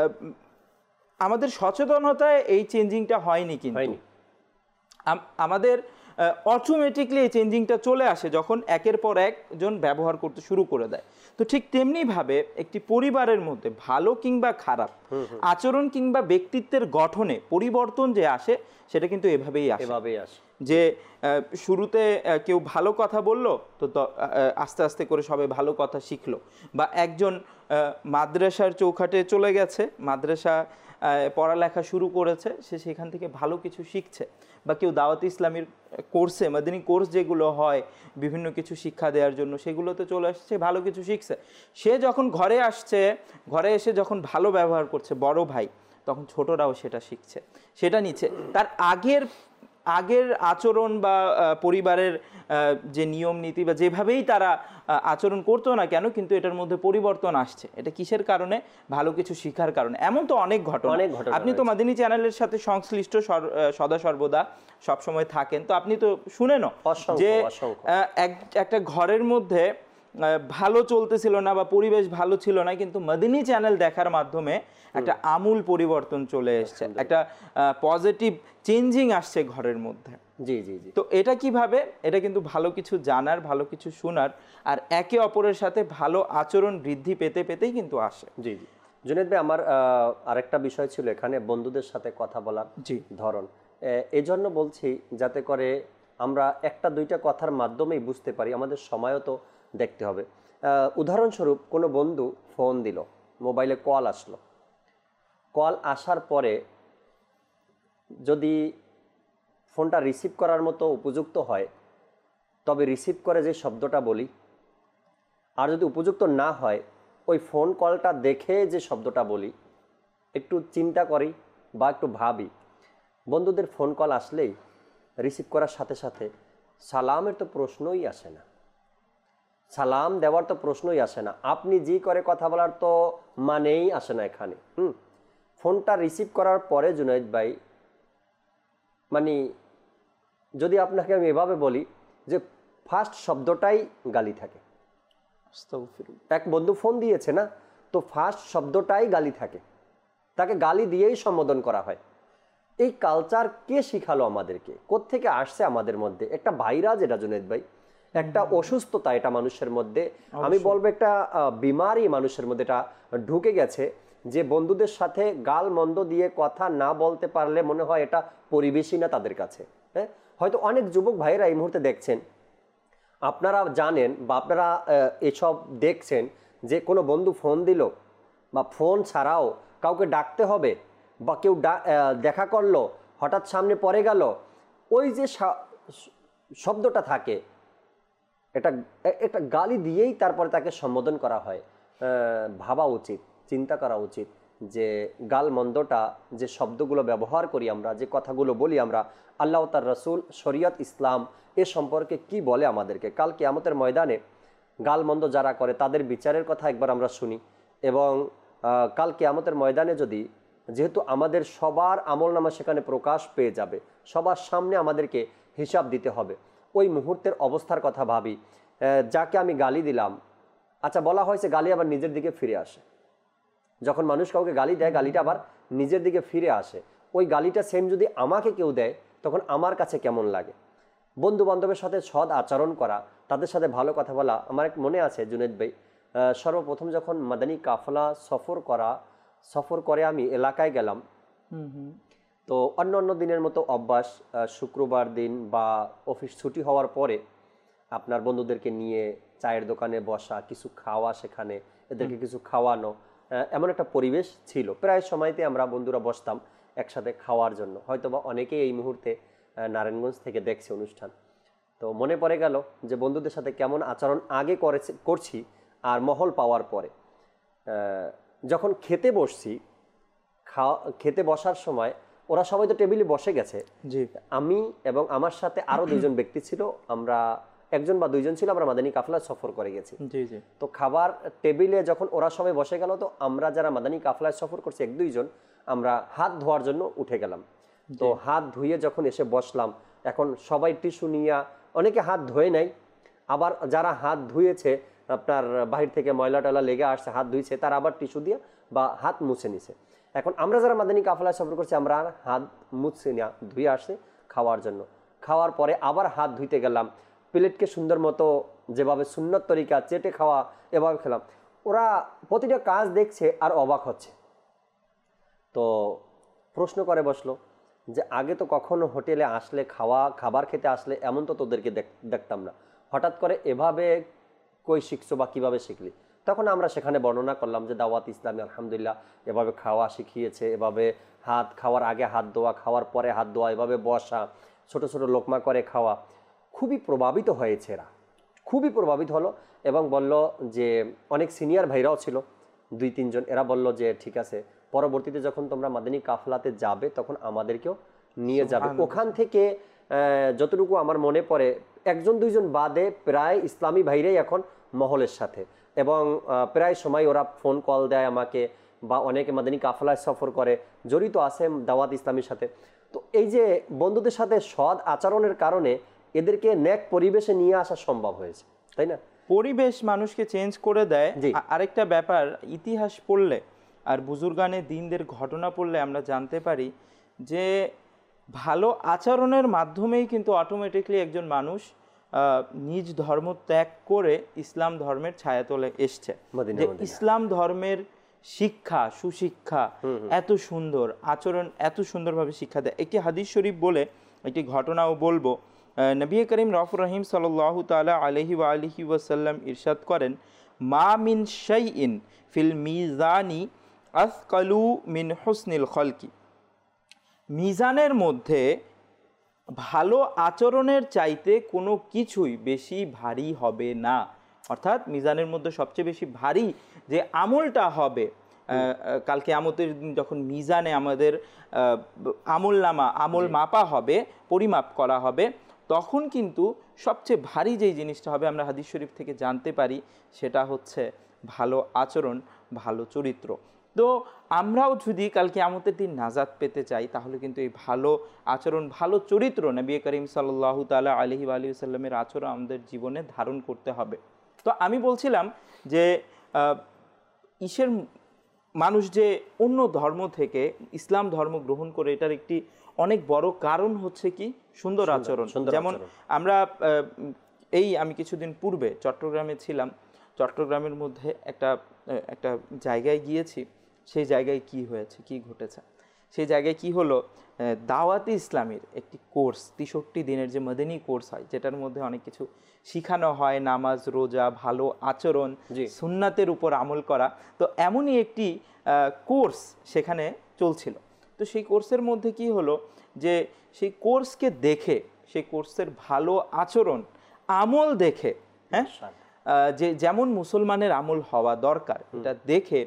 আমাদের সচেতনতায় এই চেঞ্জিংটা হয়নি, কিন্তু আমাদের অটোমেটিকলি এই চেঞ্জিংটা চলে আসে যখন একের পর একজন ব্যবহার করতে শুরু করে দেয়। তো ঠিক তেমনিভাবে একটি পরিবারের মধ্যে ভালো কিংবা খারাপ আচরণ কিংবা ব্যক্তিত্বের গঠনে পরিবর্তন যে আসে, সেটা কিন্তু এভাবেই আসে। যে শুরুতে কেউ ভালো কথা বললো, তো আস্তে আস্তে করে সবাই ভালো কথা শিখলো, বা একজন মাদ্রাসার চৌখাটে চলে গেছে, মাদ্রাসা পড়ালেখা শুরু করেছে, সে সেখান থেকে ভালো কিছু শিখছে, বা কেউ দাওয়াত ইসলামীর কোর্সে, মাদিনী কোর্স যেগুলো হয় বিভিন্ন কিছু শিক্ষা দেওয়ার জন্য, সেগুলোতে চলে আসছে, ভালো কিছু শিখছে। সে যখন ঘরে আসছে, ঘরে এসে যখন ভালো ব্যবহার করছে বড় ভাই, তখন ছোটরাও সেটা শিখছে, সেটা নিচ্ছে। তার আগের আচরণ বা পরিবারের যে নিয়ম নীতি বা যেভাবেই তারা আচরণ করতো না কেন, কিন্তু এটার মধ্যে পরিবর্তন আসছে। এটা কিসের কারণে? ভালো কিছু শিখার কারণে। এমন তো অনেক ঘটনা। আপনি তো মাদিনী চ্যানেলের সাথে সংশ্লিষ্ট সদা সর্বদা সবসময় থাকেন, তো আপনি তো শুনেনও যে একটা ঘরের মধ্যে ভালো চলতেছিল না বা পরিবেশ ভালো ছিল না, কিন্তু মাদিনী চ্যানেল দেখার মাধ্যমে একটা আমূল পরিবর্তন চলে এসছে, একটা পজিটিভ চেঞ্জিং আসছে ঘরের মধ্যে। জি জি জি। তো এটা কিভাবে? এটা কিন্তু ভালো কিছু জানার, ভালো কিছু শোনার, আর একে অপরের সাথে ভালো আচরণ বৃদ্ধি পেতে পেতেই কিন্তু আসে। জি জি। জুনেদ ভাই, আমার আরেকটা বিষয় ছিল এখানে বন্ধুদের সাথে কথা বলার ধরন। এজন্য বলছি যাতে করে আমরা একটা দুইটা কথার মাধ্যমেই বুঝতে পারি, আমাদের সময়ও তো দেখতে হবে। উদাহরণস্বরূপ কোনো বন্ধু ফোন দিল, মোবাইলে কল আসলো, কল আসার পরে যদি ফোনটা রিসিভ করার মতো উপযুক্ত হয়, তবে রিসিভ করে যে শব্দটা বলি, আর যদি উপযুক্ত না হয়, ওই ফোন কলটা দেখে যে শব্দটা বলি, একটু চিন্তা করি বা একটু ভাবি। বন্ধুদের ফোন কল আসলেই রিসিভ করার সাথে সাথে সালামের তো প্রশ্নই আসে না, সালাম দেওয়ার তো প্রশ্নই আসে না, আপনি জি করে কথা বলার তো মানেই আসে না এখানে। ফোনটা রিসিভ করার পরে জুনাইদ ভাই, মানে যদি আপনাকে আমি এভাবে বলি যে ফার্স্ট শব্দটাই গালি থাকে। এক বন্ধু ফোন দিয়েছে না, তো ফার্স্ট শব্দটাই গালি থাকে, তাকে গালি দিয়েই সম্বোধন করা হয়। এই কালচার কে শিখালো আমাদেরকে? কোত্থেকে আসছে আমাদের মধ্যে? একটা ভাইরাস এটা জুনাইদ ভাই, একটা অসুস্থতা এটা মানুষের মধ্যে। আমি বলবো একটা বিমারি মানুষের মধ্যে এটা ঢুকে গেছে, যে বন্ধুদের সাথে গাল মন্দ দিয়ে কথা না বলতে পারলে মনে হয় এটা পরিবেশই না তাদের কাছে। হ্যাঁ, হয়তো অনেক যুবক ভাইরা এই মুহূর্তে দেখছেন, আপনারা জানেন বা আপনারা এসব দেখছেন যে কোনো বন্ধু ফোন দিল বা ফোন ছাড়াও কাউকে ডাকতে হবে, বা কেউ দেখা করলো, হঠাৎ সামনে পড়ে গেল, ওই যে শব্দটা থাকে, এটা গালি দিয়েই তারপরে তাকে সম্বোধন করা হয়। ভাবা উচিত, চিন্তা করা উচিত যে গালমন্দটা, যে শব্দগুলো ব্যবহার করি আমরা, যে কথাগুলো বলি আমরা, আল্লাহ তার রসুল, শরিয়ত, ইসলাম এ সম্পর্কে কি বলে আমাদেরকে। কাল কিয়ামতের ময়দানে গালমন্দ যারা করে তাদের বিচারের কথা একবার আমরা শুনি। এবং কাল কিয়ামতের ময়দানে যদি, যেহেতু আমাদের সবার আমলনামা সেখানে প্রকাশ পেয়ে যাবে, সবার সামনে আমাদেরকে হিসাব দিতে হবে, ওই মুহূর্তের অবস্থার কথা ভাবি। যাকে আমি গালি দিলাম, আচ্ছা বলা হয়েছে গালি আবার নিজের দিকে ফিরে আসে। যখন মানুষ কাউকে গালি দেয়, গালিটা আবার নিজের দিকে ফিরে আসে। ওই গালিটা সেম যদি আমাকে কেউ দেয়, তখন আমার কাছে কেমন লাগে? বন্ধু বান্ধবের সাথে সৎ আচরণ করা, তাদের সাথে ভালো কথা বলা। আমার এক মনে আছে জুনেদ ভাই, সর্বপ্রথম যখন মাদানী কাফলা সফর করে আমি এলাকায় গেলাম, তো অন্য দিনের মতো অভ্যাস, শুক্রবার দিন বা অফিস ছুটি হওয়ার পরে আপনার বন্ধুদেরকে নিয়ে চায়ের দোকানে বসা, কিছু খাওয়া, সেখানে এদেরকে কিছু খাওয়ানো, এমন একটা পরিবেশ ছিল। প্রায় সময়তে আমরা বন্ধুরা বসতাম একসাথে খাওয়ার জন্য। হয়তোবা অনেকেই এই মুহূর্তে নারায়ণগঞ্জ থেকে দেখছে অনুষ্ঠান। তো মনে পড়ে গেল যে বন্ধুদের সাথে কেমন আচরণ আগে করছি আর মহল পাওয়ার পরে। যখন খেতে বসছি, খেতে বসার সময় ওরা সবাই তো টেবিলে বসে গেছে, আমি এবং আমার সাথে আরো দুইজন ব্যক্তি ছিল, আমরা একজন বা দুইজন ছিল, আমরা মাদানী কাফলা সফর করে গেছি। তো খাবার টেবিলে যখন ওরা সবাই বসে গেল, তো আমরা যারা মাদানী কাফলায় সফর করছি এক দুইজন, আমরা হাত ধোয়ার জন্য উঠে গেলাম। তো হাত ধুয়ে যখন এসে বসলাম, এখন সবাই টিস্যু নিয়ে, অনেকে হাত ধোয়ে নাই, আবার যারা হাত ধুয়েছে, আপনার বাহির থেকে ময়লা টয়লা লেগে আসছে, হাত ধুয়েছে, তারা আবার টিস্যু দিয়ে বা হাত মুছে নিছে। এখন আমরা যারা মাদানী কাফেলায় সফর করছি, আমরা হাত মুছে না, ধুয়ে আসছি খাওয়ার জন্য। খাওয়ার পরে আবার হাত ধুইতে গেলাম, প্লেটকে সুন্দর মতো যেভাবে সুন্নত তরিকা চেটে খাওয়া এভাবে খেলাম। ওরা প্রতিটা কাজ দেখছে আর অবাক হচ্ছে। তো প্রশ্ন করে বসলো যে আগে তো কখনো হোটেলে আসলে খাবার খেতে আসলে এমন তো তোদেরকে দেখতাম না, হঠাৎ করে এভাবে কই শিখছো বা কিভাবে শিখলি? তখন আমরা সেখানে বর্ণনা করলাম যে দাওয়াত ইসলামী আলহামদুলিল্লাহ এভাবে খাওয়া শিখিয়েছে, এভাবে হাত খাওয়ার আগে হাত ধোয়া, খাওয়ার পরে হাত ধোয়া, এভাবে বসা, ছোট ছোট লোকমা করে খাওয়া। খুবই প্রভাবিত হয়েছে এরা, খুবই প্রভাবিত হলো এবং বলল যে অনেক সিনিয়র ভাইরাও ছিল 2-3 জন, এরা বলল যে ঠিক আছে, পরবর্তীতে যখন তোমরা মাদানী কাফলাতে যাবে তখন আমাদেরকেও নিয়ে যাবে। ওখান থেকে যতটুকু আমার মনে পড়ে 1-2 জন বাদে প্রায় ইসলামী ভাইরাই এখন মহলের সাথে, এবং প্রায় সময় ওরা ফোন কল দেয় আমাকে, বা অনেকে মাদানী কাফলায় সফর করে, জড়িত আছে দাওয়াত ইসলামীর সাথে। তো এই যে বন্ধুদের সাথে সৎ আচরণের কারণে এদেরকে নেক পরিবেশে নিয়ে আসা সম্ভব হয়েছে, তাই না? পরিবেশ মানুষকে চেঞ্জ করে দেয়। আরেকটা ব্যাপার, ইতিহাস পড়লে আর বুজুর্গানে দিনদের ঘটনা পড়লে আমরা জানতে পারি যে ভালো আচরণের মাধ্যমেই কিন্তু অটোমেটিকলি একজন মানুষ নিজ ধর্ম ত্যাগ করে ইসলাম ধর্মের ছায়াতলে এসছে। যে ইসলাম ধর্মের শিক্ষা, সুশিক্ষা এত সুন্দর, আচরণ এত সুন্দরভাবে শিক্ষা দেয়। একটি হাদিস শরীফ বলে একটি ঘটনাও বলবো। নবী করিম রাউফুর রহিম সাল্লাল্লাহু তাআলা আলাইহি ওয়া আলিহি ওয়াসাল্লাম ইরশাদ করেন, মা মিন শাইইন ফিল মিজানি আসকালু মিন হুসনিল খলকি। মিজানের মধ্যে ভালো আচরণের চাইতে কোনো কিছুই বেশি ভারী হবে না। অর্থাৎ মিজানের মধ্যে সবচেয়ে বেশি ভারী যে আমলটা হবে, কালকে কিয়ামতের দিন যখন মিজানে আমাদের আমল মাপা হবে, পরিমাপ করা হবে, তখন কিন্তু সবচেয়ে ভারী যেই জিনিসটা হবে আমরা হাদিস শরীফ থেকে জানতে পারি, সেটা হচ্ছে ভালো আচরণ, ভালো চরিত্র। তো আমরাও যদি কালকে কিয়ামতের দিন নাজাত পেতে চাই, তাহলে কিন্তু এই ভালো আচরণ, ভালো চরিত্র, নবী করিম সাল্লাল্লাহু তাআলা আলাইহি ওয়া আলিহি ওয়াসাল্লামের আচরণ আমাদের জীবনে ধারণ করতে হবে। তো আমি বলছিলাম যে ইসের মানুষ যে অন্য ধর্ম থেকে ইসলাম ধর্ম গ্রহণ করে, এটার একটি অনেক বড় কারণ হচ্ছে কি সুন্দর আচরণ। যেমন আমরা আমি কিছুদিন পূর্বে চট্টগ্রামে ছিলাম, চট্টগ্রামের মধ্যে একটা জায়গায় গিয়েছি। সেই জায়গায় কি হয়েছে, কি ঘটেছে, সেই জায়গায় কি হলো, দাওয়াতে ইসলামীর একটি কোর্স, 63 দিনের যে মাদানী কোর্স হয়, যেটার মধ্যে অনেক কিছু শিখানো হয়, নামাজ, রোজা, ভালো আচরণ, সুন্নাতের উপর আমল করা। তো এমনই একটি কোর্স সেখানে চলছিল। তো সেই কোর্সের মধ্যে কি হলো যে সেই কোর্সকে দেখে, সেই কোর্সের ভালো আচরণ, আমল দেখে, হ্যাঁ, যে যেমন মুসলমানের আমল হওয়া দরকার, এটা দেখে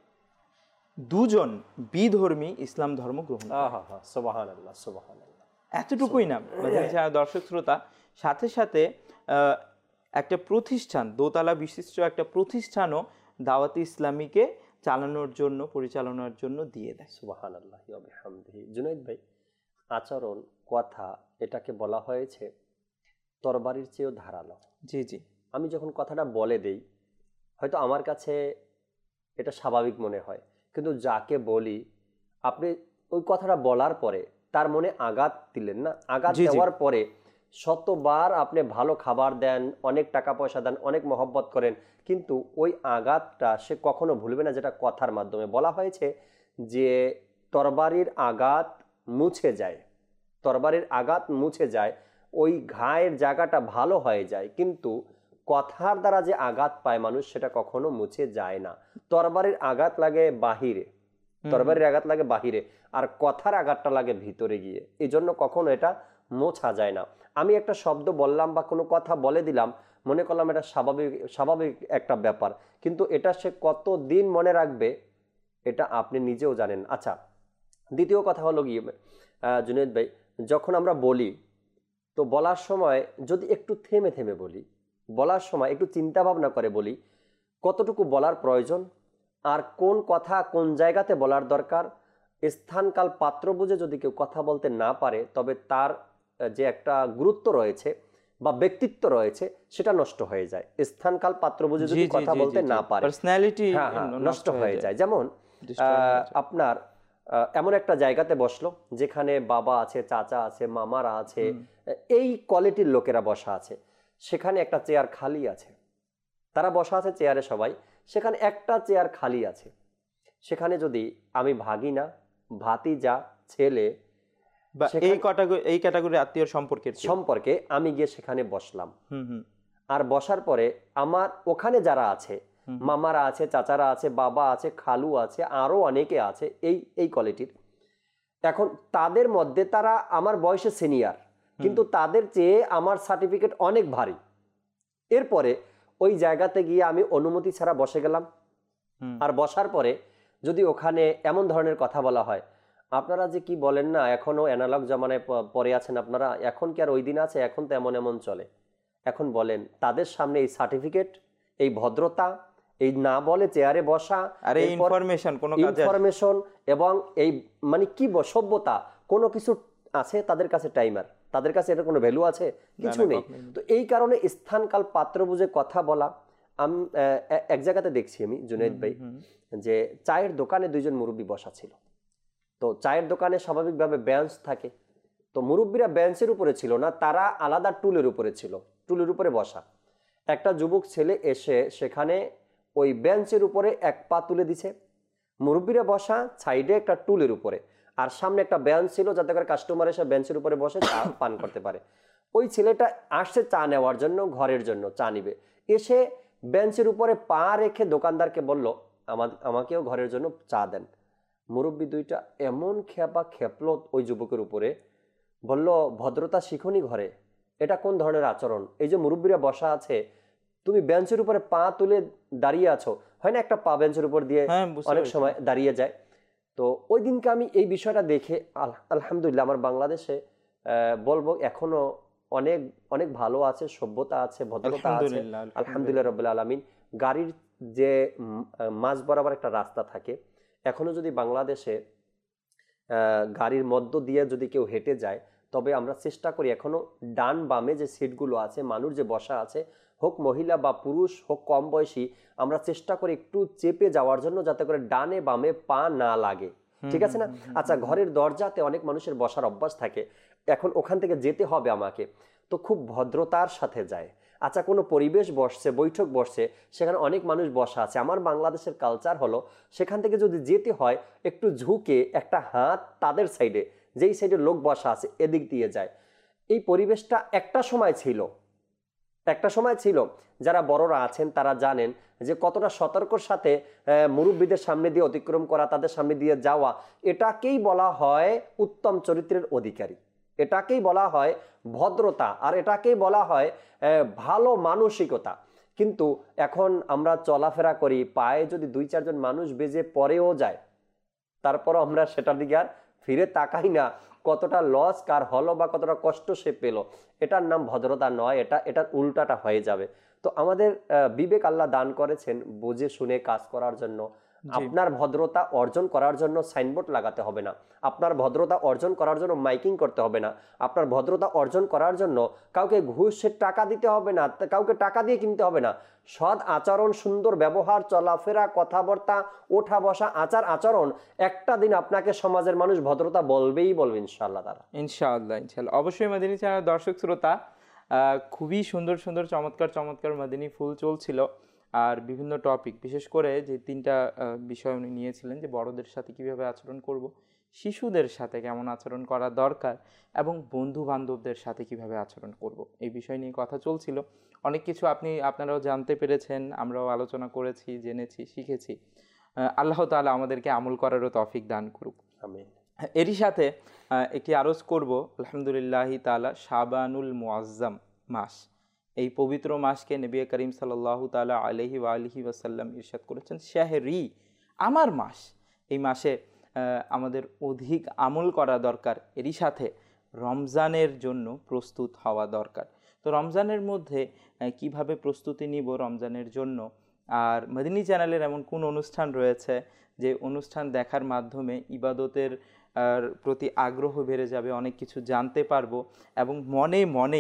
2 জন বিধর্মী ইসলাম ধর্ম গ্রহণ করে। সুবহানাল্লাহ, সুবহানাল্লাহ। এতটুকুই না দর্শক শ্রোতা, সাথে সাথে একটা প্রতিষ্ঠান, দোতলা বিশিষ্ট একটা প্রতিষ্ঠানও দাওয়াতে ইসলামীকে চালানোর জন্য, পরিচালনার জন্য দিয়ে দেয়। সুবহানাল্লাহ ওয়া বিহামদিহি। জুনাইদ ভাই, আচরণ, কথা, এটাকে বলা হয়েছে তরবারির চেয়েও ধারালো। জি জি। আমি যখন কথাটা বলে দেই, হয়তো আমার কাছে এটা স্বাভাবিক মনে হয়, কিন্তু যাকে বলি, আপনি ওই কথাটা বলার পরে তার মনে আঘাত দিলেন না, আঘাত দেওয়ার পরে শতবার আপনি ভালো খাবার দেন, অনেক টাকা পয়সা দেন, অনেক মহব্বত করেন, কিন্তু ওই আঘাতটা সে কখনো ভুলবে না, যেটা কথার মাধ্যমে বলা হয়েছে যে তরবারির আঘাত মুছে যায়, তরবারির আঘাত মুছে যায়, ওই ঘায়ের জায়গাটা ভালো হয়ে যায়, কিন্তু কথার দ্বারা যে আঘাত পায় মানুষ, সেটা কখনো মুছে যায় না। তরবারির আঘাত লাগে বাহিরে, তরবারির আঘাত লাগে বাহিরে, আর কথার আঘাতটা লাগে ভিতরে গিয়ে, এই জন্য কখনো এটা মোছা যায় না। আমি একটা শব্দ বললাম বা কোনো কথা বলে দিলাম, মনে করলাম এটা স্বাভাবিক একটা ব্যাপার, কিন্তু এটা সে কতদিন মনে রাখবে এটা আপনি নিজেও জানেন। আচ্ছা, দ্বিতীয় কথা হলো গিয়ে জুনাইদ ভাই, যখন আমরা বলি, তো বলার সময় যদি একটু থেমে থেমে বলি, বলার সময় একটু চিন্তা ভাবনা করে বলি, কতটুকু বলার প্রয়োজন, আর কোন কথা কোন জায়গাতে বলার দরকার, স্থানকাল পাত্র বুঝে যদি কেউ কথা বলতে না পারে, তবে তার যে একটা গুরুত্ব রয়েছে বা ব্যক্তিত্ব রয়েছে সেটা নষ্ট হয়ে যায়। স্থানকাল পাত্র বুঝে যদি কথা বলতে না পারে, পার্সোনালিটি নষ্ট হয়ে যায়। যেমন আপনার এমন একটা জায়গাতে বসলো যেখানে বাবা আছে, চাচা আছে, মামারা আছে, এই কোয়ালিটির লোকেরা বসা আছে, সেখানে একটা চেয়ার খালি আছে, তারা বসা আছে চেয়ারে সবাই, সেখানে একটা চেয়ার খালি আছে। সেখানে যদি আমি ভাগিনা, ভাতিজা, ছেলে বা এই ক্যাটাগরি আত্মীয় সম্পর্কে আমি গিয়ে সেখানে বসলাম, আর বসার পরে আমার ওখানে যারা আছে, মামারা আছে, চাচারা আছে, বাবা আছে, খালু আছে, আরো অনেকে আছে এই কোয়ালিটির, এখন তাদের মধ্যে তারা আমার বয়সে সিনিয়র, কিন্তু তাদের চেয়ে আমার সার্টিফিকেট অনেক ভারী। এরপরে ওই জায়গাতে গিয়ে আমি অনুমতি ছাড়া বসে গেলাম, আর বসার পরে যদি ওখানে এমন ধরনের কথা বলা হয়, আপনারা যে কি বলেন না, এখনো অ্যানালগ জামানায় পরে আছেন আপনারা, এখন কি আর ওই দিন আছে? এখন তো এমন এমন চলে। এখন বলেন তাদের সামনে এই সার্টিফিকেট, এই ভদ্রতা, এই না বলে চেয়ারে বসা, আর এই ইনফরমেশন এবং এই মানে কি সভ্যতা, কোনো কিছু আছে তাদের কাছে? টাইমার, তাদের কাছে এটা কোনো ভ্যালু আছে? কিছু নেই। তো এই কারণে স্থানকাল পাত্র বুঝে কথা বলা। আমি এক জায়গাতে দেখছি আমি, জুনাইদ ভাই, যে চায়ের দোকানে দুইজন মুরব্বী বসা ছিল। তো চায়ের দোকানে স্বাভাবিকভাবে বেঞ্চ থাকে, তো মুরব্বীরা বেঞ্চের উপরে ছিল না, তারা আলাদা টুলের উপরে ছিল, টুলের উপরে বসা। একটা যুবক ছেলে এসে সেখানে ওই বেঞ্চের উপরে এক পা তুলে দিছে, মুরব্বীরা বসা সাইডে একটা টুলের উপরে, আর সামনে একটা বেঞ্চ ছিল যাতে করে কাস্টমার এসে বেঞ্চের উপরে বসে চা পান করতে পারে। ওই ছেলেটা আসছে চা নেওয়ার জন্য, ঘরের জন্য চা নিবে, এসে বেঞ্চের উপরে পা রেখে দোকানদারকে বলল, আমাকেও ঘরের জন্য চা দেন। মুরব্বী দুইটা এমন খেপলো ওই যুবকের উপরে, বলল, ভদ্রতা শিখনি ঘরে? এটা কোন ধরনের আচরণ? এই যে মুরব্বীরা বসা আছে, তুমি বেঞ্চের উপরে পা তুলে দাঁড়িয়ে আছো, হয় না একটা পা বেঞ্চের উপর দিয়ে অনেক সময় দাঁড়িয়ে যায়। তো ওই দিনকে আমি এই বিষয়টা দেখে আলহামদুলিল্লাহ, আমার বাংলাদেশে বলবো এখনো অনেক অনেক ভালো আছে, সভ্যতা আছে, ভদ্রতা আছে, আলহামদুলিল্লাহ রাব্বিল আলামিন। গাড়ির যে মাঝ বরাবর একটা রাস্তা থাকে, এখনো যদি বাংলাদেশে গাড়ির মধ্য দিয়ে যদি কেউ হেঁটে যায়, তবে আমরা চেষ্টা করি এখনো ডান বামে যে সিটগুলো আছে, মানুষ যে বসা আছে, হোক মহিলা বা পুরুষ হোক কম বয়সী, আমরা চেষ্টা করি একটু চেপে যাওয়ার জন্য, যাতে করে ডানে বামে পা না লাগে, ঠিক আছে না? আচ্ছা, ঘরের দরজাতে অনেক মানুষের বসার অভ্যাস থাকে, এখন ওখান থেকে যেতে হবে আমাকে, তো খুব ভদ্রতার সাথে যায়। আচ্ছা, কোনো পরিবেশ বসছে, বৈঠক বসছে, সেখানে অনেক মানুষ বসা আছে, আমার বাংলাদেশের কালচার হলো সেখান থেকে যদি যেতে হয় একটু ঝুঁকে একটা হাত তাদের সাইডে, যেই সাইডে লোক বসা আছে এদিক দিয়ে যায়। এই পরিবেশটা একটা সময় ছিল, যারা বড়রা আছেন তারা জানেন যে কতটা সতর্কর সাথে মুরব্বীদের সামনে দিয়ে অতিক্রম করা, তাদের সামনে দিয়ে যাওয়া, এটাকেই বলা হয় উত্তম চরিত্রের অধিকারী, এটাকেই বলা হয় ভদ্রতা, আর এটাকেই বলা হয় ভালো মানসিকতা। কিন্তু এখন আমরা চলাফেরা করি, পায়ে যদি 2-4 জন মানুষ বেজে পরেও যায়, তারপরও আমরা সেটার দিকে আর ফিরে তাকাই না, কতটা লস কার হলো বা কতটা কষ্ট সে পেল। এটার নাম ভদ্রতা নয়, এটার উল্টাটা হয়ে যাবে। তো আমাদের বিবেক আল্লাহ দান করেছেন বুঝে শুনে কাজ করার জন্য। আপনার ভদ্রতা অর্জন করার জন্য সাইনবোর্ড লাগাতে হবে না, আপনার ভদ্রতা অর্জন করার জন্য মাইকিং করতে হবে না, আপনার ভদ্রতা অর্জন করার জন্য কাউকে ঘুষের টাকা দিতে হবে না, কাউকে টাকা দিয়ে কিনতে হবে না। সৎ আচরণ, সুন্দর ব্যবহার, চলাফেরা, কথাবার্তা, ওঠা বসা, আচার আচরণ, একটা দিন আপনাকে সমাজের মানুষ ভদ্রতা বলবেই বলবে ইনশাআল্লাহ। তারা ইনশাআল্লাহ। অবশ্যই মাদিনী চ্যানেল দর্শক শ্রোতা, খুবই সুন্দর সুন্দর চমৎকার মাদিনী ফুল চলছিল, আর বিভিন্ন টপিক, বিশেষ করে যে 3টা বিষয় উনি নিয়েছিলেন, যে বড়দের সাথে কিভাবে আচরণ করব, শিশুদের সাথে কেমন আচরণ করা দরকার, এবং বন্ধু বান্ধবদের সাথে কিভাবে আচরণ করব, এই বিষয় নিয়ে কথা চলছিল। অনেক কিছু আপনারাও জানতে পেরেছেন, আমরাও আলোচনা করেছি, জেনেছি, শিখেছি। আল্লাহ তাআলা আমাদেরকে আমল করারও তৌফিক দান করুক, আমিন। এরই সাথে একটি আরজ করব, আলহামদুলিল্লাহ তাআলা শাবানুল মুআজ্জাম মাস, এই পবিত্র মাসকে নবী করিম সাল্লাল্লাহু তাআলা আলাইহি ওয়া আলিহি ওয়াসাল্লাম ইরশাদ করেছেন শাহরি, আমার মাস। এই মাসে আমাদের অধিক আমল করা দরকার, এরই সাথে রমজানের জন্য প্রস্তুত হওয়া দরকার। তো রমজানের মধ্যে কিভাবে প্রস্তুতি নিব রমজানের জন্য, আর মদিনী চ্যানেলের এমন কোন অনুষ্ঠান রয়েছে যে অনুষ্ঠান দেখার মাধ্যমে ইবাদতের প্রতি আগ্রহ বেড়ে যাবে, অনেক কিছু জানতে পারবো, এবং মনেই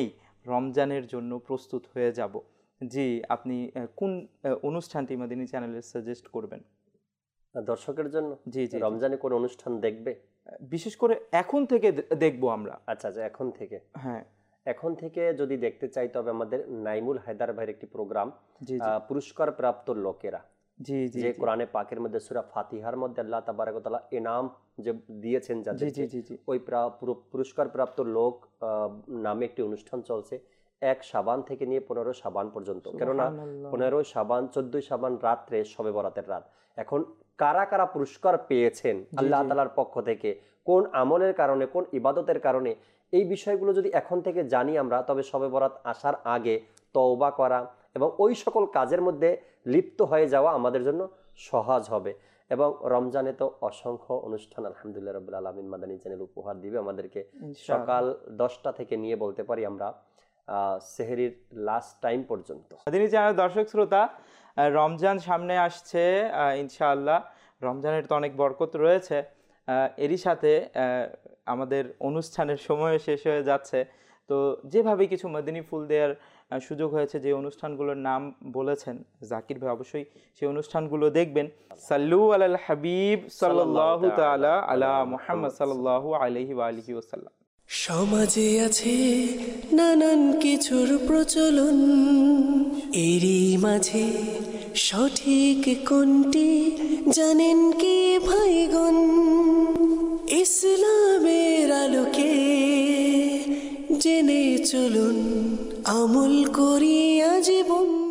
রমজানের জন্য প্রস্তুত হয়ে যাব। জি, আপনি কোন অনুষ্ঠানটি মাদিনী চ্যানেলে সাজেস্ট করবেন দর্শকের জন্য? জি জি, রমজানে কোন অনুষ্ঠান দেখবে? বিশেষ করে এখন থেকে দেখবো আমরা। আচ্ছা আচ্ছা, এখন থেকে। হ্যাঁ, এখন থেকে যদি দেখতে চাই তবে আমাদের নাইমুল হায়দার ভাইয়ের একটি প্রোগ্রাম, জি পুরস্কার প্রাপ্ত লোকেরা, জি জি, যে কোরআনে পাকের মধ্যে সূরা ফাতিহার মধ্যে আল্লাহ তাবারক ওয়া তাআলা ইনাম যে দিয়েছেন যাদেরকে, ওই পুরস্কার প্রাপ্ত লোক নামে একটি অনুষ্ঠান চলছে 1 শাবান থেকে নিয়ে 15 শাবান পর্যন্ত। কেননা 15 শাবান 14 শাবান রাত্রে শবে বরাতের রাত। এখন কারা কারা পুরস্কার পেয়েছেন আল্লাহ তাআলার পক্ষ থেকে, কোন আমলের কারণে, কোন ইবাদতের কারণে, এই বিষয়গুলো যদি এখন থেকে জানি আমরা, তবে শবে বরাত আসার আগে তওবা করা এবং ওই সকল কাজের মধ্যে লিপ্ত হয়ে যাওয়া আমাদের জন্য সহজ হবে। এবং রমজানে তো অসংখ্য অনুষ্ঠান আলহামদুলিল্লাহ রাব্বুল আলামিন মাদানী চ্যানেল উপহার দিবে আমাদেরকে। সকাল 10টা থেকে নিয়ে বলতে পারি আমরা সেহরির লাস্ট টাইম পর্যন্ত। মাদানী চ্যানেল দর্শক শ্রোতা, রমজান সামনে আসছে ইনশাআল্লাহ। রমজানের তো অনেক বরকত রয়েছে, এরই সাথে আমাদের অনুষ্ঠানের সময় শেষ হয়ে যাচ্ছে। তো যেভাবে কিছু মাদিনী ফুল দেওয়ার সুযোগ হয়েছে, যে অনুষ্ঠানগুলোর নাম বলেছেন জাকির ভাই, অবশ্যই সেই অনুষ্ঠানগুলো দেখবেন। সাল্লু আলাল হাবিব সাল্লাল্লাহু তাআলা আলা মুহাম্মদ সাল্লাল্লাহু আলাইহি ওয়া আলিহি ওয়াসাল্লাম। সমাজে আছে নানান কিছুর প্রচলন, এরই মাঝে সঠিক কোনটি জানেন কি ভাইগণ? ইসলামের আলোকে জেনে চলুন, আমল করিয়া জীবন